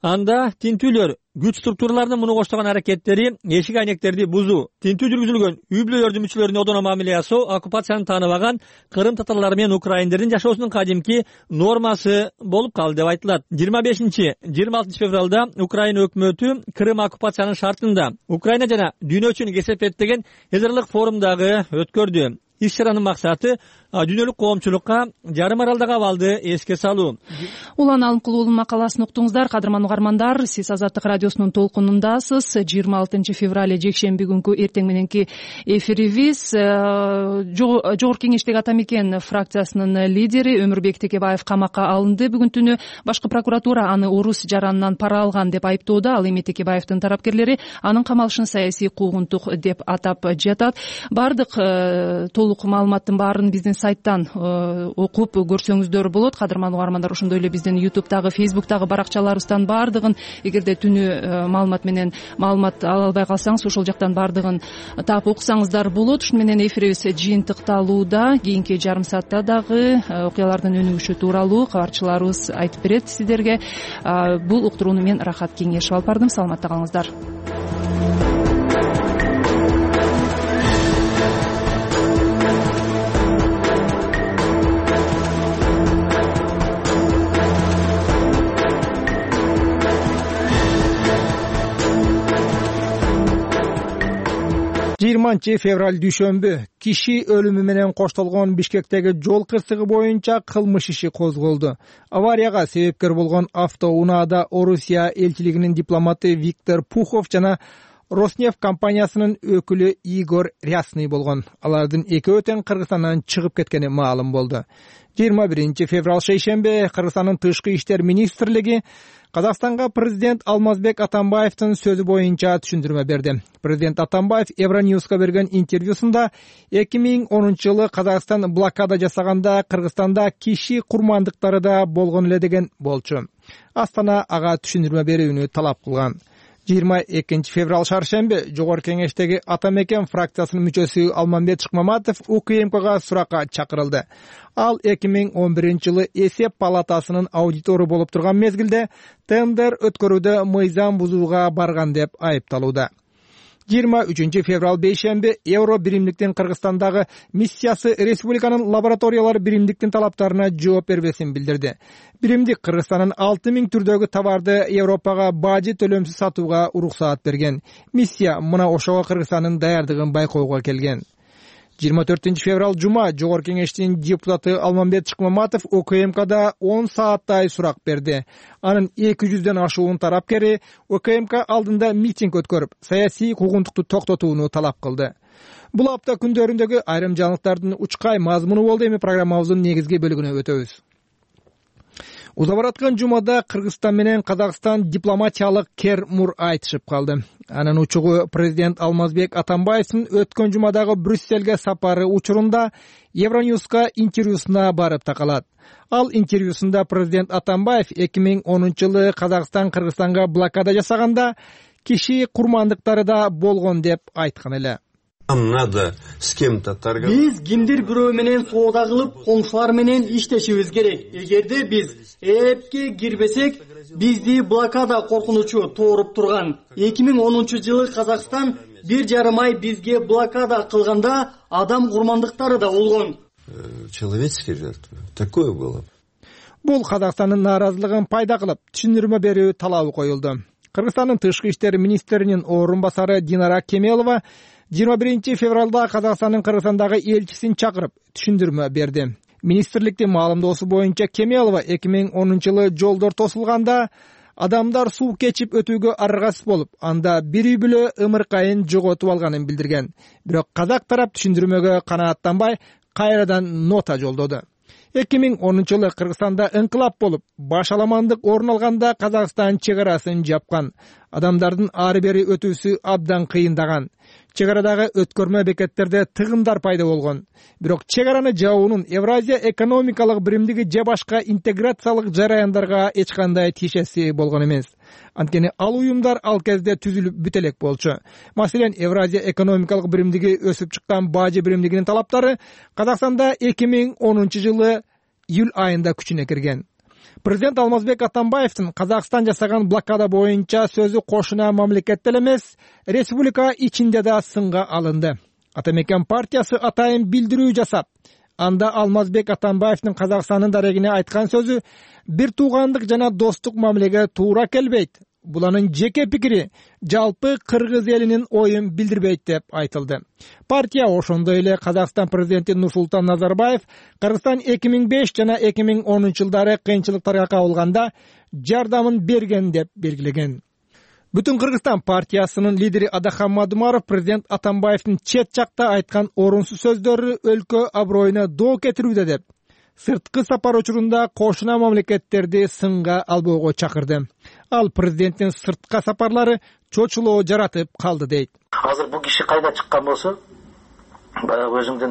анда тинтүүлөр, күч структураларынын муну коштогон аракеттери, эшик айнектерди бузуу, тинтүү жүргүзүлгөн үй-бүлөлөрдүн мүчөлөрүнө одоно мамиле жасоо оккупацияны тааныбаган Кырым татарлары менен украиндердин жашоосунун кадимки нормасы болуп калды деп айтылат. 25-26 февралда Украина өкмөтү Кырым оккупациянын шартында Украина жана дүйнө үчүн кесепеттеген эзерлик форумдагы өткөрдү. Иш-чаранын максаты дүйнөлүк коомчулукка жарым аралдагы абалды эске салуу.
Улан Алымкулуулун макаласын уктуңуздар, кадырман угармандар. Сиз Азаттык радиосунун толкунундасыз. 26 февраль жекшемби күнкү эртең мененки эфирибиз Жогорку Кеңештеги ата мекен фракциясынын лидери Өмүрбек Текебаев камакка алынды. Бүгүн түнү башкы прокуратура аны орус жаранынан пара алган деп айыптоодо. Ал эми Текебаевдин тарапкерлери анын камалышын саясий куугунтук деп атап жатат. Бардык толук маалыматтын баарын биздин сайттан окуп көрсөңүздөр болот. Кадырман угармандар, ошондой эле биздин YouTube'дагы, Facebook'тагы баракчаларыбыздан бардыгын, эгерде түнү маалымат менен маалымат ала албай калсаңыз, ошол жактан бардыгын таап окусаңыздар болот. Ушуну менен эфирибиз жыйынтыкталууда. Кийинки жарым саатта дагы окуялардын өнүгүшү тууралуу кабарчыларыбыз айтып берет сиздерге. Бул уктурууну мен Рахат Кеңешев алып бардым. Саламатта калыңыздар.
20 февраль дүйшөмбү киши өлүмү менен коштолгон Бишкектеги жол кырсыгы боюнча кылмыш иши козголду. Аварияга себепкер болгон автоунаада Орусия элчилигинин дипломаты Виктор Пухов жана Роснефть компаниясынын өкүлү Игорь Рясный болгон. Алардын экөө тең Кыргызстандан чыгып кеткени маалым болду. 21 февраль шейшембе Кыргызстандын тышкы иштер министрлиги Казакстанга президент Алмазбек Атамбаевдин сөзү боюнча түшүндүрмө берди. Президент Атамбаев Евроньюска берген интервьюсунда 2010 жылы Казакстан блокада жасаганда Кыргызстанда киши курмандыктары да болгон эле деген болчу. Астана ага түшүндүрмө берүүнү талап кылган. 22 февраль шаршембе Жогорку Кеңештеги ата мекен фракциясынын мүчөсү Алмамбет Шыкмаматов УКМКга суракка чакырылды. Ал 2011 жылы эсеп палатасынын аудитору болуп турган мезгилде тендер өткөрүүдө мыйзам бузууга барган деп айыпталууда. 23 февраль бейшембе Евро биримдиктин Кыргызстандагы миссиясы республиканын лабораториялар биримдиктин талаптарына жооп бербесин билдирди. Биримдик Кыргызстандын 6000 түрдөгү товарды Европага бажы төлөмсүз сатууга уруксаат берген. Миссия мына ошого Кыргызстандын даярдыгын байкоого келген. 24 февраль жума Жогорку Кеңештин депутаты Алмамбет Шыкмаматов ОКМКда 10 сааттай сурак берди. Анын 200ден ашуун тарапкери ОКМК алдында митинг өткөрүп, саясий куугунтукту токтотууну талап кылды. Бул апта күндөрүндөгү айрым жаңылыктардын учкай мазмуну болду. Эми программабыздын негизги бөлүгүнө өтөбүз. Уза бараткан жумада Кыргызстан менен Казакстан дипломатиялык кер-мур айтышып калды. Анын учугу президент Алмазбек Атамбаевдин өткөн жумадагы Брюссельге сапары учурунда Евроньюска интервьюсуна барып такалат. Ал интервьюсунда президент Атамбаев 2010 жылы Казакстан Кыргызстанга блокада жасаганда киши курмандыктары да болгон деп айткан эле.
Нам надо с кем-то торговать.
Биз кимдир бирөө менен соода кылып, коңшулар менен иштешибиз керек. Эгерде биз эпке кирбесек, бизди блокада коркунучу тооруп турган. 2010 жылы Казакстан 1,5 ай бизге блокада кылганда адам курмандыктары да болгон.
Человеческие жертвы. Такое было.
Бул Казакстандын нааразылыгын пайда кылып, түшүндүрмө берүү талабы коюлду. Кыргызстандын тышкы иштер министринин орун басары Динара Кемелова 21 февралда Казакстандын Кыргызстандагы элчисин чакырып түшүндүрмө берди. Министрликтин маалымдоосу боюнча Кемелова 2010 жылы жолдор тосулганда адамдар суу кечип өтүүгө аргасыз болуп, анда бир үй-бүлө ымыркайын жоготуп алганын билдирген. Бирок казак тарап түшүндүрмөгө канааттанбай, кайрадан нота жолдоду. 2010 жылы Кыргызстанда ыңкылап болуп, башаламандык орун алганда Казакстан чек арасын жапкан. Адамдардын ары бери өтүүсү абдан кыйындаган. Чек арадагы өткөрмө бекеттерде тыгындар пайда болгон. Бирок чек араны жабуунун Евразия экономикалык биримдиги же башка интеграциялык жараяндарга эч кандай тиешеси болгон эмес. Анткени ал уюмдар ал кезде түзүлүп бүт элек болчу. Маселен, Евразия экономикалык биримдиги өсүп чыккан бажы биримдигинин талаптары Казакстанда 2010 жылы июль айында күчүнө кирген. Президент Алмазбек Атамбаевдин Казакстан жасаган блокада боюнча сөзү кошуна мамлекетте эле эмес, республика ичинде да сынга алынды. Атамекен партиясы атайын билдирүү жасап, анда Алмазбек Атамбаевдин Казакстандын дарегине айткан сөзү бир туугандык жана достук мамилеге туура келбейт. Бул анын жеке пикири, жалпы кыргыз элинин оюн билдирбейт деп айтылды. Партия ошондой эле Казакстан президенти Нурсултан Назарбаев Кыргызстан 2005 жана 2010 жылдары кыйынчылыктарга кабылганда жардамын берген деп белгилеген. Бүтүн Кыргызстан партиясынын лидери Адахан Мадумаров президент Атамбаевдин чет жакта айткан орунсуз сөздөрү өлкө аброюна доо кетирүүдө деп, сырткы сапар учурунда кошуна мамлекеттерди сынга албоого чакырды. Ал президенттин сыртка сапарлары чочулоо жаратып калды дейт.
Азыр бул киши кайда чыккан болсо, баягы өзүңдүн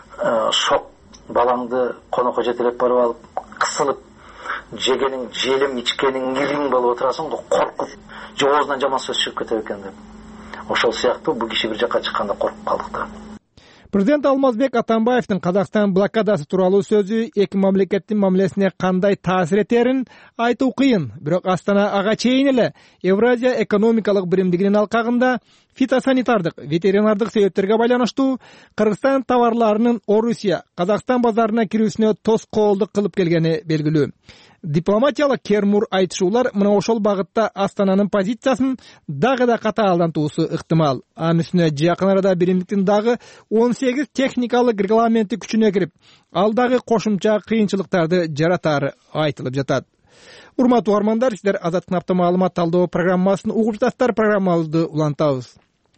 шок балаңды конокко жетелеп барып алып, кысылып, жегениң желим, ичкениң ириң болуп отурасың да коркуп, же оозунан жаман сөз чыгып кетет экен деп. Ошол сыяктуу бул киши бир жакка чыкканда коркуп калдык да.
Президент Алмазбек Атамбаевдин Казакстан блокадасы тууралуу сөзү эки мамлекеттин мамилесине кандай таасир этерин айтуу кыйын, бирок Астана ага чейин эле Евразия экономикалык биримдигинин алкагында фитосанитардык, ветеринардык себептерге байланыштуу Кыргызстан товарларынын Орусия, Казакстан базарына кирүүсүнө тоскоолдук кылып келгени белгилүү. Дипломатиялык кермур айтышуулар мына ошол багытта Астананын позициясын дагы да катаалдантуусу ыктымал. Анын үстүнө жакын арада биримдиктин дагы 18 техникалык регламенти күчүнө кирип, ал дагы кошумча кыйынчылыктарды жаратары айтылып жатат. Урматтуу угармандар, сиздер Азаттык апта маалымат талдоо программасын угуп жатасыздар. Программабызды улантабыз.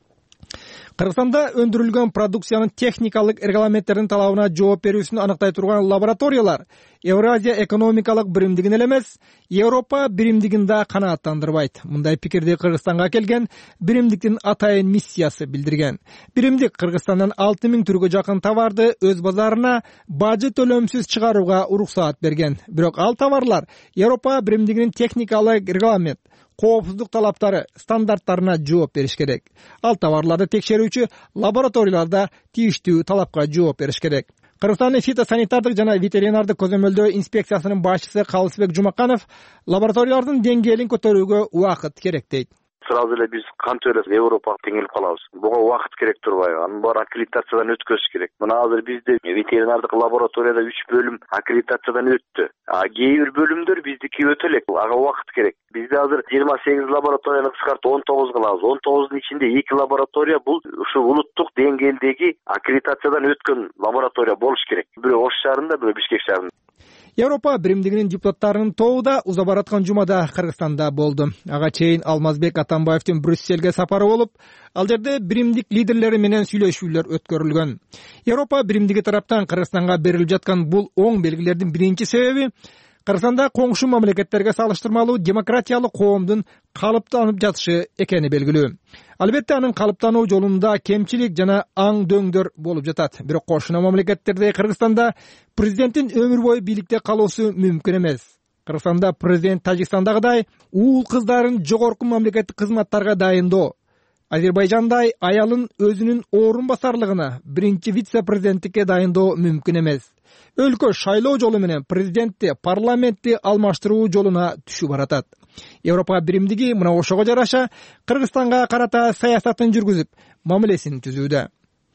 Кыргызстанда өндүрүлгөн продукциянын техникалык регламенттердин талабына жооп берүүсүн аныктай турган лабораториялар Евразия экономикалык биримдигин эле эмес, Европа биримдигин да канааттандырбайт. Мындай пикирди Кыргызстанга келген биримдиктин атайын миссиясы билдирген. Биримдик Кыргызстандан 6000 түргө жакын товарды өз базарына бажы төлөмсүз чыгарууга уруксаат берген. Бирок ал товарлар Европа биримдигинин техникалык регламент, коопсуздук талаптары, стандарттарына жооп бериш керек. Ал товарларды текшерүүчү лабораторияларда тийиштүү талапка жооп бериш керек. Кыргызстандын фитосанитардык жана ветеринардык көзөмөлдөө инспекциясынын башчысы Калысбек Жумаканов лабораториялардын деңгээлин көтөрүүгө убакыт керек дейт.
Сразу эле биз кантип эле Европага теңелип калабыз. Буга убакыт керек турбайбы? Анын баары аккредитациядан өткөзүш керек. Мына азыр бизде ветеринардык лабораторияда 3 бөлүм аккредитациядан өттү. Кээ бир бөлүмдөр биздики өтө элек. Ага убакыт керек. Бизде азыр 28 лабораторияны кыскартып 19 кылабыз. 19дун ичинде 2 лаборатория бул ушу улуттук деңгээлдеги аккредитациядан өткөн лаборатория болуш керек. Бирөө Ош шаарында, бирөө Бишкек шаарында.
Европа биримдигинин депутаттарынын тобу да уза бараткан жумада Кыргызстанда болду. Ага чейин Алмазбек Атамбаевдин Брюссельге сапары болуп, ал жерде биримдик лидерлери менен сүйлөшүүлөр өткөрүлгөн. Европа биримдиги тараптан Кыргызстанга берилип жаткан бул оң белгилердин биринчи себеби Кыргызстанда коңшу мамлекеттерге салыштырмалуу демократиялык коомдун калыптанып жатышы экени белгилүү. Албетте анын калыптануу жолунда кемчилик жана аң дөңдөр болуп жатат. Бирок кошуна мамлекеттерде Кыргызстанда президенттин өмүр бою бийликте калуусу мүмкүн эмес. Кыргызстанда президент Тажикстандагыдай уул кыздарын жогорку мамлекеттик кызматтарга дайындоо, Азербайжандай аялын өзүнүн орун басарлыгына биринчи вице-президенттикке дайындоо мүмкүн эмес. Өлкө шайлоо жолу менен президентти, парламентти алмаштыруу жолуна түшүп баратат. Европа биримдиги мына ошого жараша Кыргызстанга карата саясатын жүргүзүп, мамилесин түзүүдө.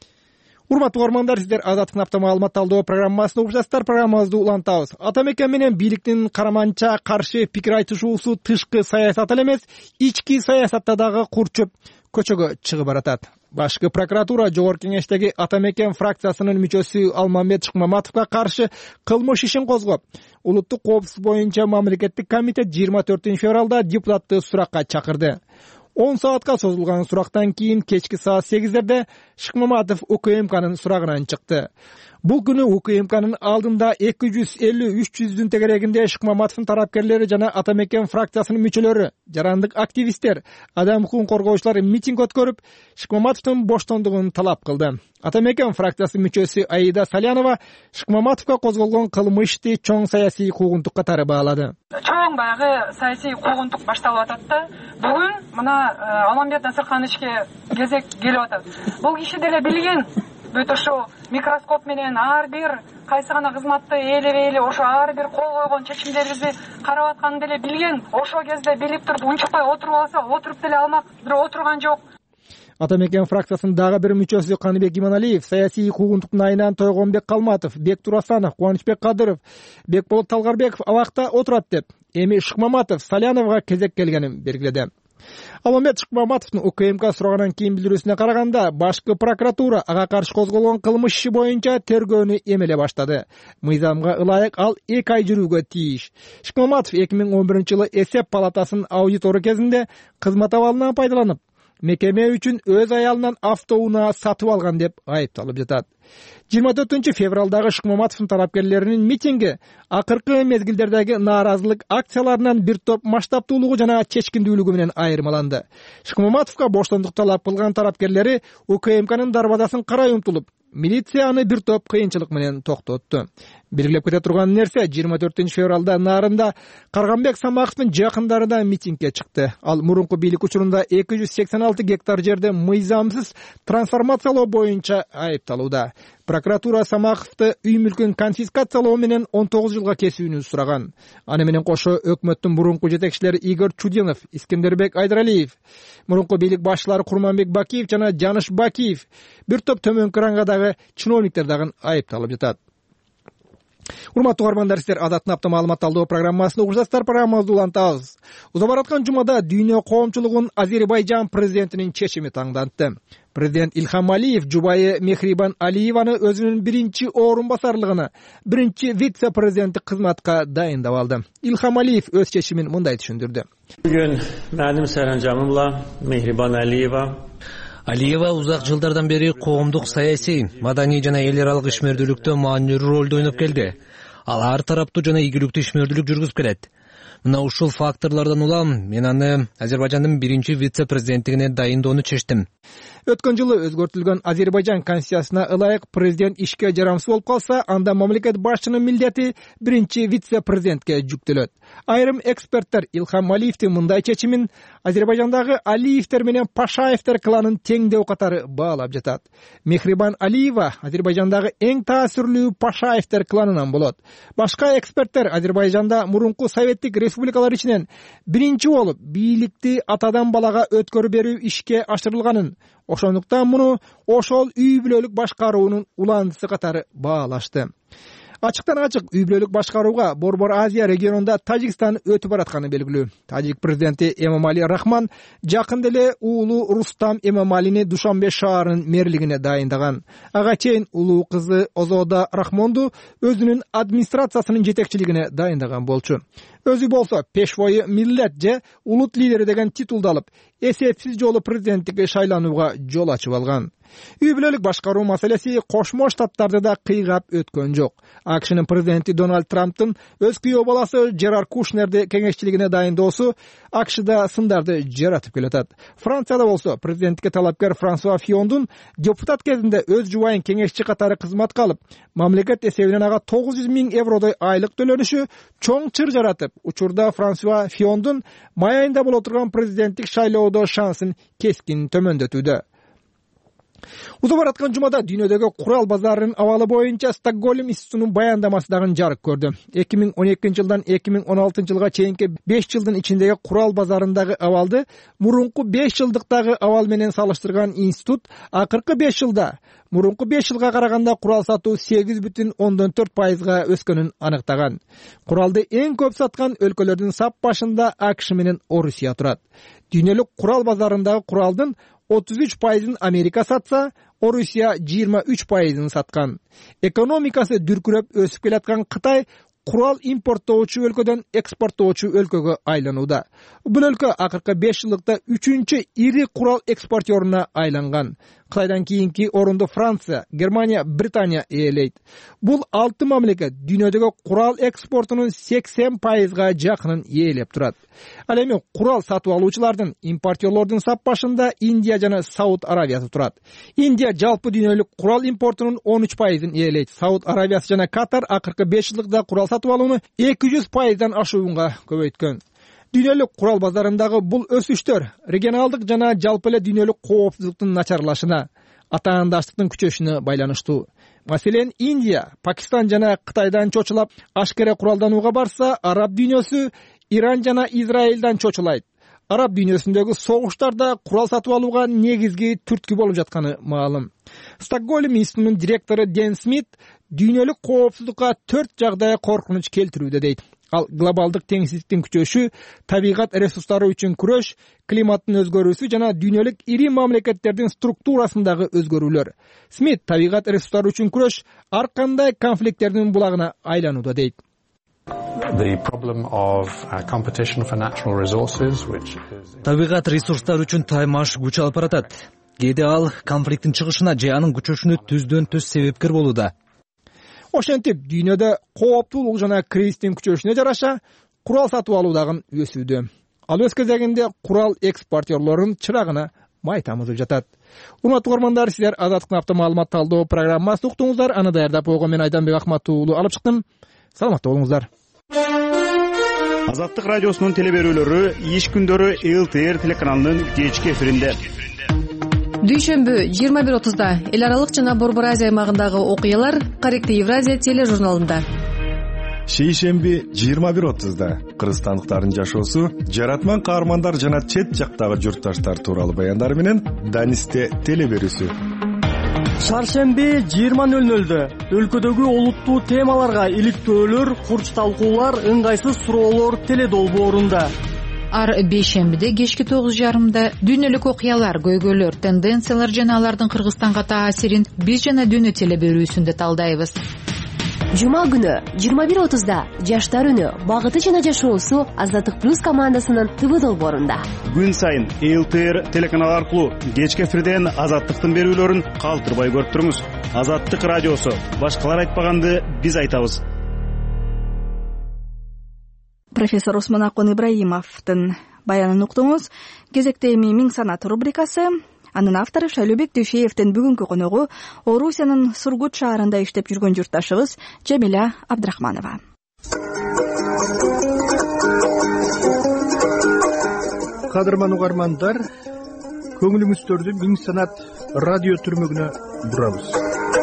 Урматтуу угармандар, сиздер Азаттык апта маалымат талдоо программасын угуп жатасыздар. Программабызды улантабыз. Атамекен менен бийликтин караманча каршы пикир айтышуусу тышкы саясат эле эмес, ички саясатта дагы курчуп көчөгө чыгып баратат. Башкы прокуратура жогорку кеңештеги Атамекен фракциясынын мүчөсү Алмамбет Шыкмаматовго каршы кылмыш ишин козгоп, улуттук коопсуздук боюнча мамлекеттик комитет 24 февралда депутатты суракка чакырды. 10 саатка созулган сурактан кийин кечки саат 8-дерде Шыкмаматов УКМКнын сурагынан чыкты. Бул күнү УКМКнын алдында 250-300 тегерегинде Шыкмаматовдун тарапкерлери жана Атамекен фракциясынын мүчөлөрү, жарандык активисттер, адам укугун коргоочулар митинг өткөрүп, Шыкмаматовдун боштондугун талап кылды. Атамекен фракциясынын мүчөсү Аида Салянова Шыкмаматовго козголгон кылмышты чоң саясий куугунтук катары баалады.
Чоң баягы саясий куугунтук башталып атат да, бүгүн мына Алмамбет Насыркановичке кезек келип атат. Бул киши деле билген бүт ошо микроскоп менен менен ар бир кайсы гана кызматты ээлебей эле ошо ар бир кол койгон чечимдерибизди карап атканын деле билген, ошол кезде билип туруп унчукпай отуруп алса отуруп деле алмак, бирок отурган жок.
Ата мекен фракциясынын дагы бир мүчөсү Каныбек Иманалиев, саясий куугунтуктун айынан Тойгонбек Калматов, Бек Турасанов, Кубанычбек Кадыров, Бекболот Талгарбеков абакта отурат деп, эми Шыкмаматов Саляновго кезек келгенин белгиледи. Алмамет Шыкмаматовдун УКМК сурагандан кийин билдирүүсүнө караганда, башкы прокуратура ага каршы козголгон кылмыш иши боюнча тергөөнү эмеле баштады. Мыйзамга ылайык ал 2 ай жүрүүгө тийиш. Шыкмаматов 2011-жылы эсеп палатасынын аудитору кезинде кызмат абалынан пайдаланып, мекеме үчүн өз аялынан автоунаа сатып алган деп айыпталып жатат. 24 февралдагы Шыкмаматовдун талапкерлеринин митинги акыркы мезгилдердеги нааразылык акцияларынан бир топ масштабтуулугу жана чечкиндүүлүгү менен айырмаланды. Шыкмаматовго боштондук талап кылган тараптерлери УКМКнын дарбазасын карай умтулуп, милиция аны бир топ кыйынчылык менен токтотту. Белгилеп кете турган нерсе 24 февралда Нарында Карганбек Самаковдун жакындарында митингге чыкты. Ал мурунку бийлик учурунда 286 гектар жерди мыйзамсыз трансформациялоо боюнча айыпталууда. Прокуратура Самаковду үй мүлкүн конфискациялоо менен 19 жылга кесүүнү сураган. Аны менен кошо өкмөттүн мурунку жетекчилери Игорь Чудинов, Искендербек Айдаралиев, мурунку бийлик башчылары Курманбек Бакиев жана Жаныш Бакиев, бир топ төмөнкү рангадагы чиновниктер дагы айыпталып жатат. Урматтуу угармандар, сиздер Азаттын апта маалымат алдоо программасында угушасыздар. Программабызды улантабыз. Уза бараткан жумада дүйнө коомчулугун Азербайжан президентинин чечими таңданды. Президент Илхам Алиев жубайы Мехрибан Алиеваны өзүнүн биринчи орун басарлыгына, биринчи вице-президенттик кызматка дайындап алды. Илхам Алиев өз чечимин мындай түшүндүрдү.
Бүгүн менин саранжамымла Мехрибан
Алиева узак жылдардан бери коомдук, саясий, маданий жана эл аралык ишмердүүлүктө маанилүү ролду ойноп келди. Ал ар тараптуу жана ийгиликтүү ишмердүүлүк жүргүзүп келет. Мына ушул факторлордон улам мен аны Азербайжандын биринчи вице-президенттигине дайындоону чечтим.
Өткөн жылы өзгөртүлгөн Азербайжан конституциясына ылайык президент ишке жарамсыз болуп калса, анда мамлекет башчынын милдети биринчи вице-президентке жүктөлөт. Айрым эксперттер Илхам Алиевдин мындай чечимин Азербайжандагы Алиевдер менен Пашаевдер кланын теңдөө катары баалап жатат. Мехрибан Алиева Азербайжандагы эң таасирлүү Пашаевдер кланынан болот. Башка эксперттер Азербайжанда мурунку советтик республикалар ичинен биринчи болуп бийликти атадан балага өткөрүп берүү ишке ашырылганын, ошондуктан муну ошол үй бүлөлүк башкаруунун уландысы катары баалашты. Ачыктан ачык үй бүлөлүк башкарууга Борбор Азия регионунда Тажикстан өтүп баратканы белгилүү. Тажик президенти Эмомали Рахман жакында эле уулу Рустам Эмомалини Душанбе шаарынын мэрлигине дайындаган. Ага чейин улуу кызы Озода Рахмонду өзүнүн администрациясынын жетекчилигине дайындаган болчу. Өзү болсо пешвойу миллет же улут лидери деген титулду алып, эсепсиз жолу президенттикке шайланууга жол ачып алган. Үй бүлөлүк башкаруу маселеси Кошмо Штаттарды да кыйгап өткөн жок. АКШнын президенти Дональд Трамптын өз күйөө баласы Жерар Кушнерди кеңешчилигине дайындоосу АКШда сындарды жаратып келатат. Францияда болсо президенттикке талапкер Франсуа Фиондун депутат кезинде өз жубайын кеңешчи катары кызматка алып, мамлекет эсебинен ага 900 000 евродой айлык төлөнүшү чоң чыр жаратып, учурда Франсуа Фиондун май айында боло турган президенттик шайлоодо шансын кескин төмөндөтүүдө. Уза бараткан жумада дүйнөдөгү курал базарынын абалы боюнча Стокгольм институтунун баяндамасы дагы жарык көрдү. 2012 жылдан 2016 жылга чейинки 5 жылдын ичиндеги курал базарындагы абалды мурунку 5 жылдыктагы абал менен салыштырган институт акыркы 5 жылда мурунку 5 жылга караганда курал сатуу 8,4%га өскөнүн аныктаган. Куралды эң көп саткан өлкөлөрдүн сап башында АКШ менен Орусия турат. Дүйнөлүк курал базарындагы куралдын 33%-ын Америка сатса, Орусия 23%-ын саткан. Экономикасы дүркүрөп өсүп келаткан Кытай курал импорттоочу өлкөдөн экспорттоочу өлкөгө айланууда. Бул өлкө акыркы 5 жылдыкта 3-чү ири курал экспортеруна айланган. Кытайдан кийинки орунду Франция, Германия, Британия ээлейт. Бул 6 мамлекет дүйнөдөгү курал экспортунун 80%-га жакынын ээлеп турат. Ал эми курал сатып алуучулардын, импортерлордун сап башында Индия жана Сауд Аравиясы турат. Индия жалпы дүйнөлүк курал импортунун 13%-ын ээлейт. Сауд Аравиясы жана Катар акыркы 5 жылдыкта курал сатып алууну 200%-дан ашуунга көбөйткөн. Дүйнөлүк курал базарындагы бул өсүштөр регионалдык жана жалпы эле дүйнөлүк коопсуздуктун начарлашына, атаандаштыктын күчөшүнө байланыштуу. Маселен, Индия, Пакистан жана Кытайдан чочулап ашкере куралданууга барса, араб дүйнөсү Иран жана Израилдан чочулайт. Араб дүйнөсүндөгү согуштарда курал сатып алууга негизги түрткү болуп жатканы маалым. Стокгольм институтунун директору Ден Смит дүйнөлүк коопсуздукка 4 жагдай коркунуч келтирүүдө дейт. Ал глобалдык теңсиздиктин күчөшү, табигат ресурстары үчүн күрөш, климаттын өзгөрүүсү жана дүйнөлүк ири мамлекеттердин структурасындагы өзгөрүүлөр. Смит табигат ресурстары үчүн күрөш ар кандай конфликттердин булагына айланууда дейт.
Табигат ресурстары үчүн таймаш күч алып баратат. Кээде ал конфликттин чыгышына же анын күчөшүнө түздөн-түз себепкер болууда.
Ошентип, дүйнөдө кооптуулук жана кризистин күчөшүнө жараша курал сатып алуу дагы өсүүдө. Ал өз кезегинде курал экспортерлорунун чырагына май тамызып жатат. Урматтуу угармандар, силер Азаттыктын апта маалымат талдоо программасын уктуңуздар. Аны даярдап койгон мен Айданбек Акматов уулу алып чыктым. Саламатта болуңуздар.
Азаттык радиосунун телеберүүлөрү иш күндөрү ЛТР телеканалынын кечки эфиринде.
Дүйшөмбү 21:30-да эл аралык жана Борбор Азия аймагындагы окуялар Каректи Евразия тележурналында.
Шейшемби 21:30-да кыргызстандыктардын жашоосу, жаратман каармандар жана чет жактагы журтташтар тууралуу баяндар менен Данисте телеберүүсү.
Шаршемби 20:00-дө өлкөдөгү олуттуу темаларга иликтөөлөр, курч талкуулар, ыңгайсыз суроолор теледолбоорунда.
Ар бейшембиде кечки 9:30-да дүйнөлүк окуялар, көйгөйлөр, тенденциялар жана алардын Кыргызстанга таасирин биз жана дүйнө телеберүүсүндө талдайбыз.
Жума күнү 21:30-да жаштар үнү, багыты жана жашоосу Азаттык плюс командасынын ТВ долбоорунда.
Күн сайын ЛТР телеканалы аркылуу кечки эфирден Азаттыктын берүүлөрүн калтырбай көрүп туруңуз. Азаттык радиосу, башкалар айтпаганды биз айтабыз.
Профессор Осмонакун Ибраимовдун баянын уктуңуз. Кезекте эми Миң санат рубрикасы. Анын автору Шайлообек Дүйшеевдин бүгүнкү коногу Орусиянын Сургут шаарында иштеп жүргөн журтташыбыз Жамиля Абдрахманова.
Кадырман угармандар, көңүлүңүздөрдү Миң санат радио түрмөгүнө бурабыз.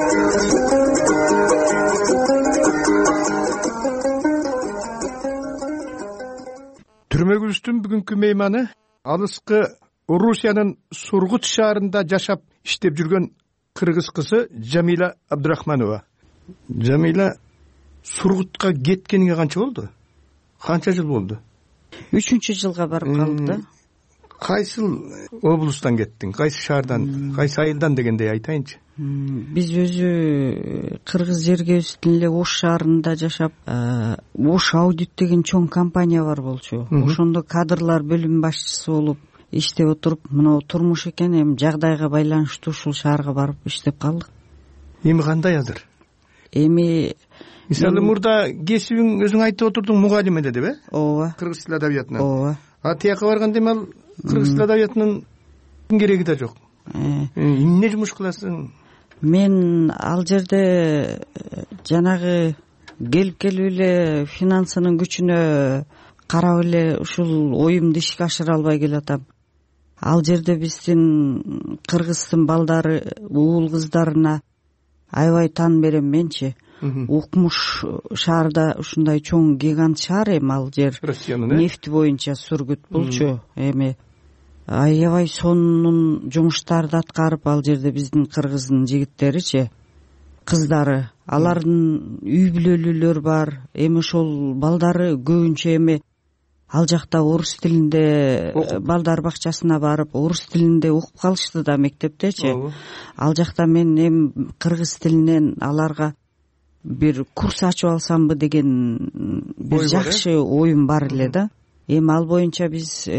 Түрмөгүбүздүн бүгүнкү мейманы алыскы Орусиянын Сургут шаарында жашап иштеп жүргөн кыргыз кызы Жамиля Абдрахманова. Жамиля Сургутка кеткенине канча болду? Канча жыл болду?
3-жылга барып калды.
Кайсы облустан кеттиң? Кайсы шаардан, кайсы айылдан дегендей айтайынчы.
Биз өзү кыргыз жергебиздин эле Ош шаарында жашап, Ош аудит деген чоң компания бар болчу. Ошондо кадрлар бөлүм башчысы болуп иштеп отуруп, мына турмуш экен, эми жагдайга байланыштуу ушул шаарга барып иштеп калдык.
Эми кандай азыр?
Эми
мисалы мурда кесибиң өзүң айтып отурдуң, мугалим эле деп,
Ооба.
Кыргыз тил адабиятынан.
Ооба.
Тияка барганда эми ал кыргыз тил адабиятынын кереги да жок. Эмне жумуш кыласың?
Мен ал жерде жанагы келип эле финансынын күчүнө карап эле ушул оюмду ишке ашыра албай келатам. Ал жерде биздин кыргыздын балдары, уул кыздарына аябай таан берем менчи. Укмуш шаарда ушундай чоң гигант шаар эми ал жер. Нефть боюнча Сургут болчу. Эми аябай сонун жумуштарды аткарып, ал жерде биздин кыргыздын жигиттеричи, кыздары, алардын үй бүлөлүүлөр бар. Эми ошол балдары көбүнчө эми ал жакта орус тилинде балдар бакчасына барып, орус тилинде окуп калышты да мектептечи. Ал жакта мен эми кыргыз тилинен аларга бир курс ачып алсамбы деген бир жакшы оюм бар эле да. Эми ал боюнча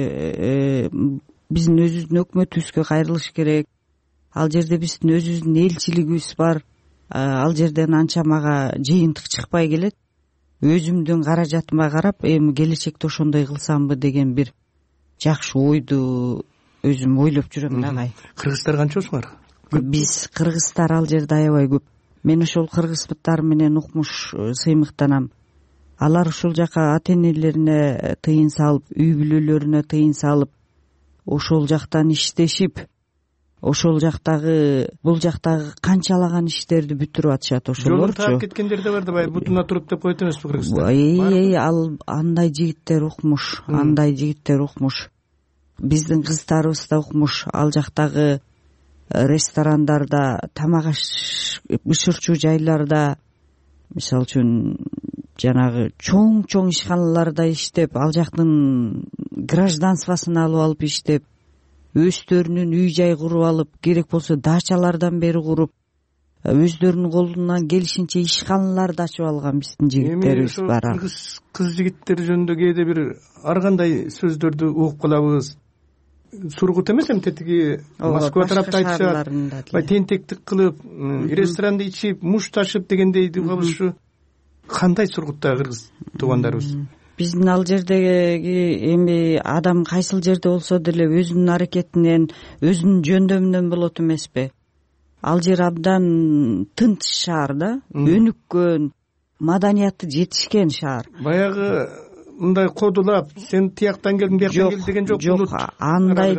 биздин өзүбүздүн өкмөтүбүзгө кайрылыш керек. Ал жерде биздин өзүбүздүн элчилигибиз бар. Ал жерден анча мага жыйынтык чыкпай келет. Өзүмдүн каражатыма карап, эми келечекте ошондой кылсамбы деген бир жакшы ойду өзүм ойлоп жүрөм дагы.
Кыргыздар канчосуңар?
Биз кыргыздар ал жерде аябай көп. Мен ошол кыргыздар менен укмуш сыймыктанам. Алар ушул жака ата-энелерине тыйын салып, үй бүлөлөрүнө тыйын салып, ошол жактан иштешип, ошол жактагы бул жактагы канчалаган иштерди бүтүрүп атышат ошолорчу.
Жолун таап кеткендер да бар да, баягы бутуна туруп деп коет эмеспи Кыргызстан?
Ал андай жигиттер укмуш, андай жигиттер укмуш. Биздин кыздарыбыз да укмуш. Ал жактагы ресторандарда, тамак бышырчу жайларда, мисалы үчүн жанагы чоң ишканаларда иштеп, ал жактын гражданствосын алып алып иштеп, өздөрүнүн үй жай куруп алып, керек болсо дачалардан бери куруп, өздөрүнүн колунан келишинче ишканаларды ачып алган биздин жигиттерибиз бар.
Кыз жигиттер жөнүндө кээде бир ар кандай сөздөрдү угуп калабыз. Сургут эмес эми тетиги Москва тарапта айтышат, тентектик кылып, ресторанда ичип, муш ташып дегендей угабыз. Кандай сургутта кыргыз туугандарыбыз?
Биздин ал жердеги эми адам кайсыл жерде болсо деле өзүнүн аракетинен, өзүнүн жөндөмүнөн болот эмеспи? Ал жер абдан тынч шаар да, өнүккөн, маданияты жетишкен шаар.
Баягы мындай кодулап, сен тияктан келдиң, бияктан келдиң деген жок.
Жок, андай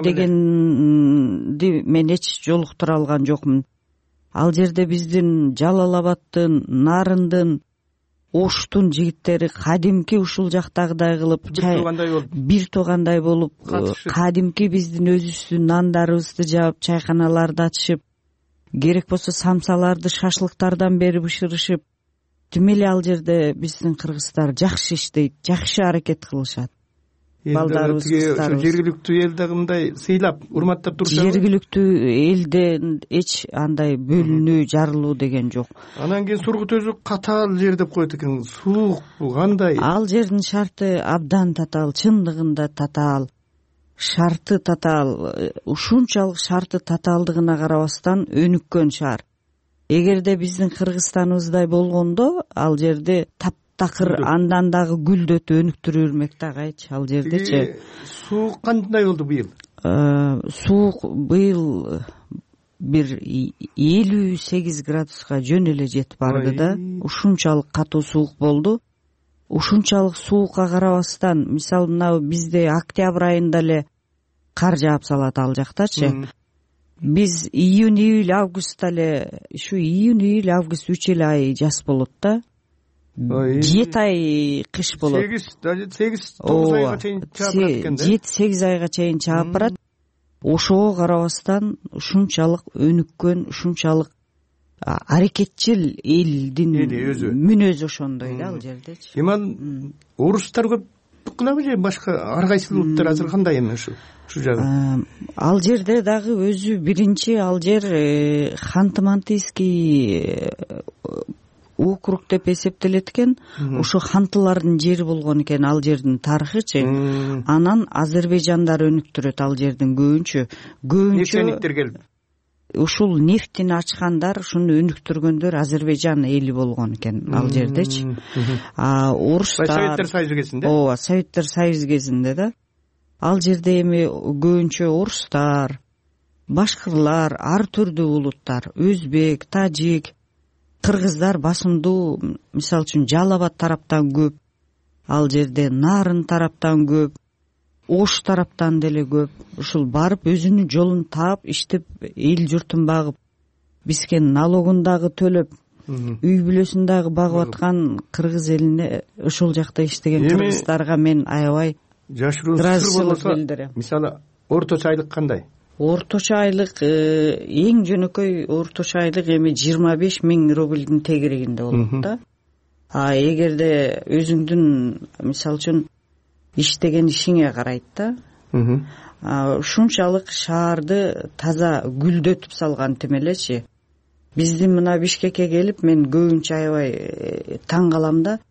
дегенди мен эч жолуктура алган жокмун. Ал жерде биздин Жалал Абадтын, Нарындын, Оштун жигиттери кадимки ушул жактагыдай кылып бир туугандай болуп, кадимки биздин өзүбүздүн нандарыбызды жаап, чайканаларды ачышып, керек болсо самсаларды шашлыктардан бери бышырышып, тим эле ал жерде биздин кыргыздар жакшы иштейт, жакшы аракет кылышат. Балдарыбыз, кыздарыбыз.
Жергиликтүү эл дагы мындай сыйлап, урматтап турушат.
Жергиликтүү элден эч андай бөлүнүү, жарылуу деген жок.
Анан кийин Сургут өзү катаал жер деп коет экен. Суук бу кандай?
Ал жердин шарты абдан татаал, чындыгында татаал. Шарты татаал. Ушунчалык шарты татаалдыгына карабастан өнүккөн шаар. Эгерде биздин Кыргызстаныбыздай болгондо, ал жерде таптакыр андан дагы гүлдөтүп өнүктүрө бермек да кайчы ал жердечи.
Суук кандай болду быйыл?
Суук быйыл бир 58 градуска жөн эле жетип барды да. Ушунчалык катуу суук болду. Ушунчалык суукка карабастан, мисалы мына бизде октябрь айында эле кар жаап салат ал жактачы. Биз июнь, июль, августта эле, ушу июнь, июль, август 3 эле ай жаз болот да. 7 ай кыш болот.
8-9 айга чейин чаап барат экен да.
7-8 айга чейин чаап барат. Ошого карабастан ушунчалык өнүккөн, ушунчалык аракетчил элдин мүнөзү ошондой да ал жердечи.
Эми орустар көп кылабы же башка ар кайсы улуттар азыр кандай эми ушу жагы?
Ал жерде дагы өзү биринчи ал жер Ханты-Мансийский округ деп эсептелет экен. Ошо хантылардын жери болгон экен ал жердин тарыхычы. Анан Азербайжандар өнүктүрөт ал жердин көбүнчө.
Нефтяниктер келип.
Ушул нефтини ачкандар, ушуну өнүктүргөндөр Азербайжан эли болгон экен ал жердечи. Орустар
Советтер Союзу кезинде.
Ооба, Советтер Союзу кезинде да. Ал жерде эми көбүнчө орустар, башкырлар, ар түрдүү улуттар, өзбек, тажик, кыргыздар басымдуу, мисалы үчүн Жалал Абад тараптан көп, ал жерде Нарын тараптан көп, Ош тараптан деле көп. Ушул барып өзүнүн жолун таап, иштеп, эл журтун багып, бизге налогун дагы төлөп, үй бүлөсүн дагы багып аткан кыргыз элине, ушул жакта иштеген кыргыздарга мен аябай ыраазычылык билдирем.
Мисалы, орточо айлык кандай?
Орточо айлык эң жөнөкөй орточо айлык эми 25 000 рубльдин тегерегинде болот да. Эгерде өзүңдүн, мисалы үчүн иштеген ишиңе карайт да. Ушунчалык шаарды таза гүлдөтүп салган тим элечи. Биздин мына Бишкекке келип мен көбүнчө аябай таң калам да.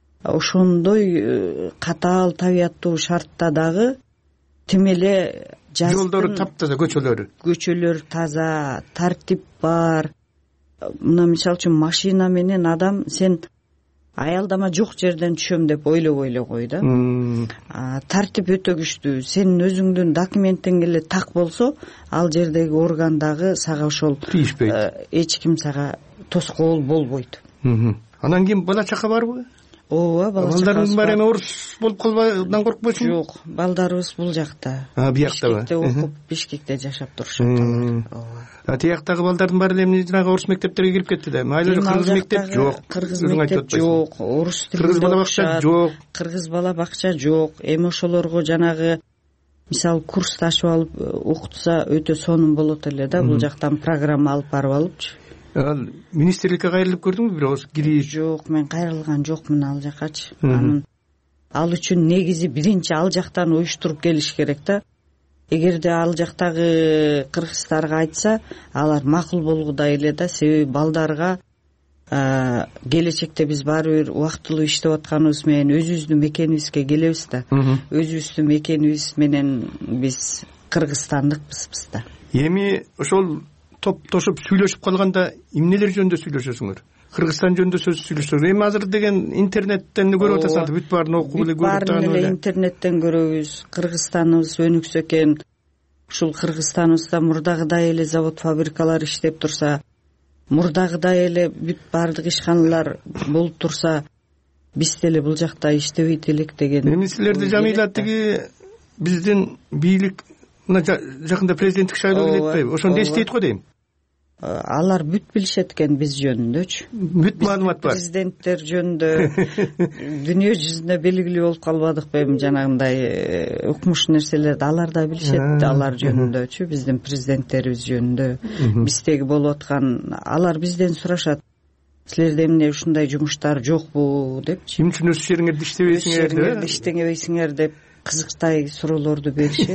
Ошондой катаал табияттуу шартта дагы тим эле
жолдору таптаза,
көчөлөр таза, тартип бар. Мына мисалы үчүн машина менен адам сен аялдама жок жерден түшөм деп ойлобой кой да. Тартип өтө күчтүү. Сенин өзүңдүн документиң эле так болсо, ал жердеги органдагы сага ошол эч ким сага тоскоол болбойт.
Анан кийин бала чака барбы?
ооба,
балдарыңыз бар эми орус болуп калбайдан коркпойсуңбу?
Жок, балдарыбыз бул жакта.
Бияктабы?
Бишкекте окуп, Бишкекте жашап турушат. Ооба.
Тияктагы балдардын баары эми жанагы орус мектептерге кирип кетти да. Майла кыргыз мектеп жок.
Кыргыз мектеп жок, орус тилинде
кыргыз бала бакча жок.
Кыргыз бала бакча жок. Эми ошолорго жанагы мисалы курсту ачып алып окутса өтө сонун болот эле да. Бул жактан программа алып барып алыпчы.
Министрликке кайрылып көрдүңүзбү бирок кирип?
Жок, мен кайрылган жокмун ал жаккачы. Ал үчүн негизи биринчи ал жактан уюштуруп келиш керек да. Эгерде ал жактагы кыргыздарга айтса, алар макул болгудай эле да. Себеби балдарга келечекте биз баары бир убактылуу иштеп атканыбыз менен өзүбүздүн мекенибизге келебиз да. Өзүбүздүн мекенибиз менен биз кыргызстандыкпызбыз да.
Эми ошол топтошуп сүйлөшүп калганда эмнелер жөнүндө сүйлөшөсүңөр? Кыргызстан жөнүндө сөз сүйлөшөсүңөр. Эми азыр деген интернеттен көрүп атасыңар, бүт баарын окуп эле көрүп
атасыңар. Баарын эле интернеттен көрөбүз. Кыргызстаныбыз өнүксө экен. Ушул Кыргызстаныбызда мурдагыдай эле завод фабрикалар иштеп турса, мурдагыдай эле бүт баардык ишканалар болуп турса, биз деле бул жакта иштебейт элек деген.
Эми силерди Жамиля тиги биздин бийлик жакында президенттик шайлоо келет атпайбы? Ошондо эстейт го дейм.
Алар бүт билишет экен биз жөнүндөчү.
Бүт маалымат бар.
Президенттер жөнүндө дүйнө жүзүндө белгилүү болуп калбадыкпы эми жанагындай укмуш нерселерди алар да билишет, алар жөнүндөчү, биздин президенттерибиз жөнүндө. Биздеги болуп аткан алар бизден сурашат. Силерде эмне ушундай жумуштар жокпу депчи.
Эмне үчүн өз жериңерде иштебейсиңер деп?
Иштебейсиңер деп кызыктай суроолорду беришет.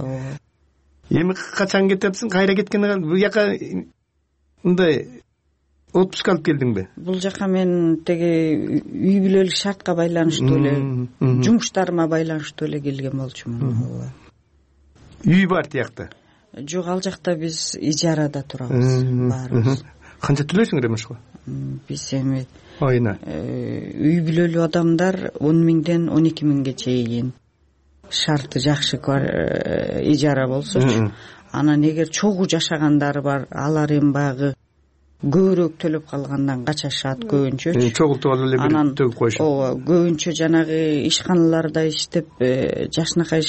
Эми качан кетесиң? Кайра кеткенде бу жака мындай отпуск алып келдиңби?
Бул жака мен теги үй бүлөлүк шартка байланыштуу эле, жумуштарыма байланыштуу эле келген болчумун.
Үй бар тиякта?
Жок, ал жакта биз ижарада турабыз баарыбыз.
Канча төлөйсүңөр эми ошого?
Биз эми
айына
үй бүлөлүү адамдар 10 миңден 12 миңге чейин шарты жакшы ижара болсочу. Анан эгер чогуу жашагандары бар, алар эми баягы көбүрөөк төлөп калгандан качашат көбүнчөчү.
Чогултуп алып эле төгүп коюшат.
Ооба, көбүнчө жанагы ишканаларда иштеп, жашынакай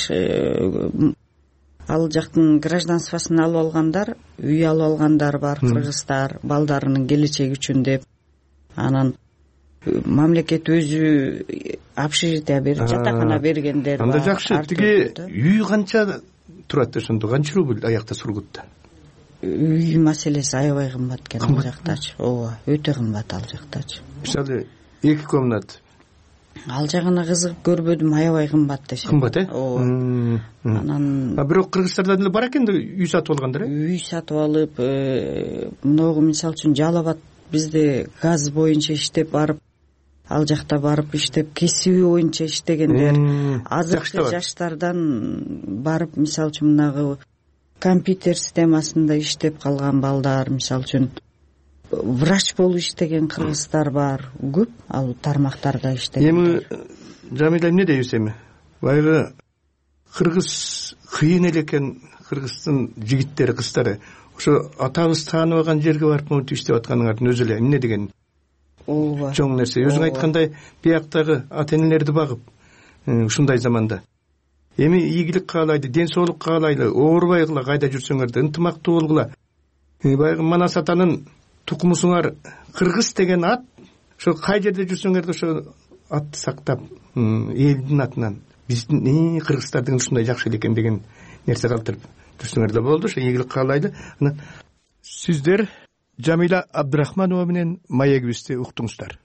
ал жактын гражданствосын алып алгандар, үй алып алгандар бар, кыргыздар, балдарынын келечеги үчүн деп. Анан мамлекет өзү общежитие берип, жатакана бергендер бар.
Анда жакшы. Тиги үй канча турат ошондо? Канча рубль аякта Сургутта?
Үй маселеси аябай кымбат экен ал жактачы. Ооба, өтө кымбат ал жактачы.
Мисалы 2 комнат.
Ал жагына кызыгып көрбөдүм, аябай кымбат дешет.
Кымбат,
Ооба. Анан
бирок кыргыздарда деле бар экен да үй сатып алгандар,
Үй сатып алып, мыногу мисалы үчүн Жалал Абад бизде газ боюнча иштеп барып, ал жакта барып иштеп, кесиби боюнча иштегендер, азыркы жаштардан барып, мисалы үчүн мынагы компьютер системасында иштеп калган балдар, мисалы үчүн врач болуп иштеген кыргыздар бар, көп ал тармактарда иштеген.
Эми Жамиля эмне дейбиз эми? Баягы кыргыз кыйын эле экен, кыргыздын жигиттери, кыздары. Ошо атабыз тааныбаган жерге барып монтип иштеп атканыңардын өзү эле эмне деген?
Ооба.
Чоң нерсе. Өзүң айткандай, бияктагы ата-энелерди багып, ушундай заманда. Эми ийгилик каалайды, ден соолук каалайлы, оорубайгыла, кайда жүрсөңөр да ынтымактуу болгула. Баягы Манас атанын тукумусуңар кыргыз деген ат, ошо кай жерде жүрсөңөр да ошо атты сактап, элдин атынан биздин кыргыздардын ушундай жакшы эле экен деген нерсе калтырып жүрсөңөр да болду. Ошо ийгилик каалайлы. Сиздер Жамиля Абдрахманова менен маегибизди уктуңуздар.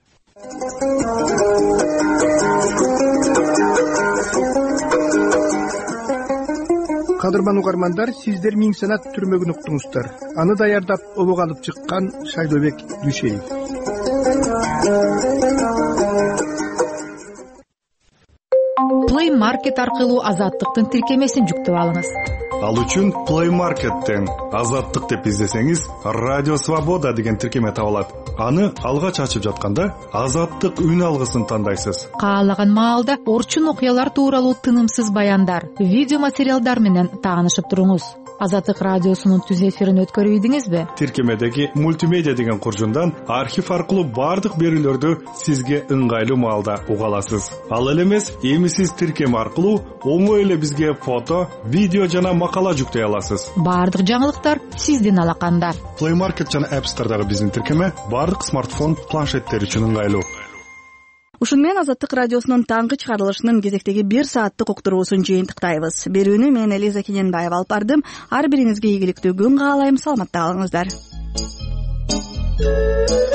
Кадырман угармандар, сиздер Миң Санат түрмөгүн уктуңуздар. Аны даярдап обого алып чыккан Шайлообек Дүйшеев.
Play Market аркылуу Азаттыктын тиркемесин жүктөп алыңыз.
Ал үчүн Play Market'тен Азаттык деп издесеңиз, Радио Свобода деген тиркеме табылат. Аны алгач ачып жатканда Азаттык үн алгысын тандайсыз.
Каалаган маалда орчун окуялар тууралуу тынымсыз баяндар, видео материалдар менен таанышып туруңуз. Азаттык радиосунун түз эфирин өткөрүп ийдиңизби?
Тиркемедеги мультимедиа деген куржундан архив аркылуу баардык берүүлөрдү сизге ыңгайлуу маалда уга аласыз. Ал эле эмес, эми сиз тиркеме аркылуу оңой эле бизге фото, видео жана макала жүктөй аласыз.
Баардык жаңылыктар сиздин алаканда.
Play Market жана App Store'дагы биздин тиркеме баардык смартфон, планшеттер үчүн ыңгайлуу.
Ушун менен Азаттык радиосунун таңкы чыгарылышынын кезектеги 1 сааттык уктуруусун жыйынтыктайбыз. Берүүнү мен Элиза Кененбаева алып бардым. Ар бириңизге ийгиликтүү күн каалайм. Саламатта калыңыздар.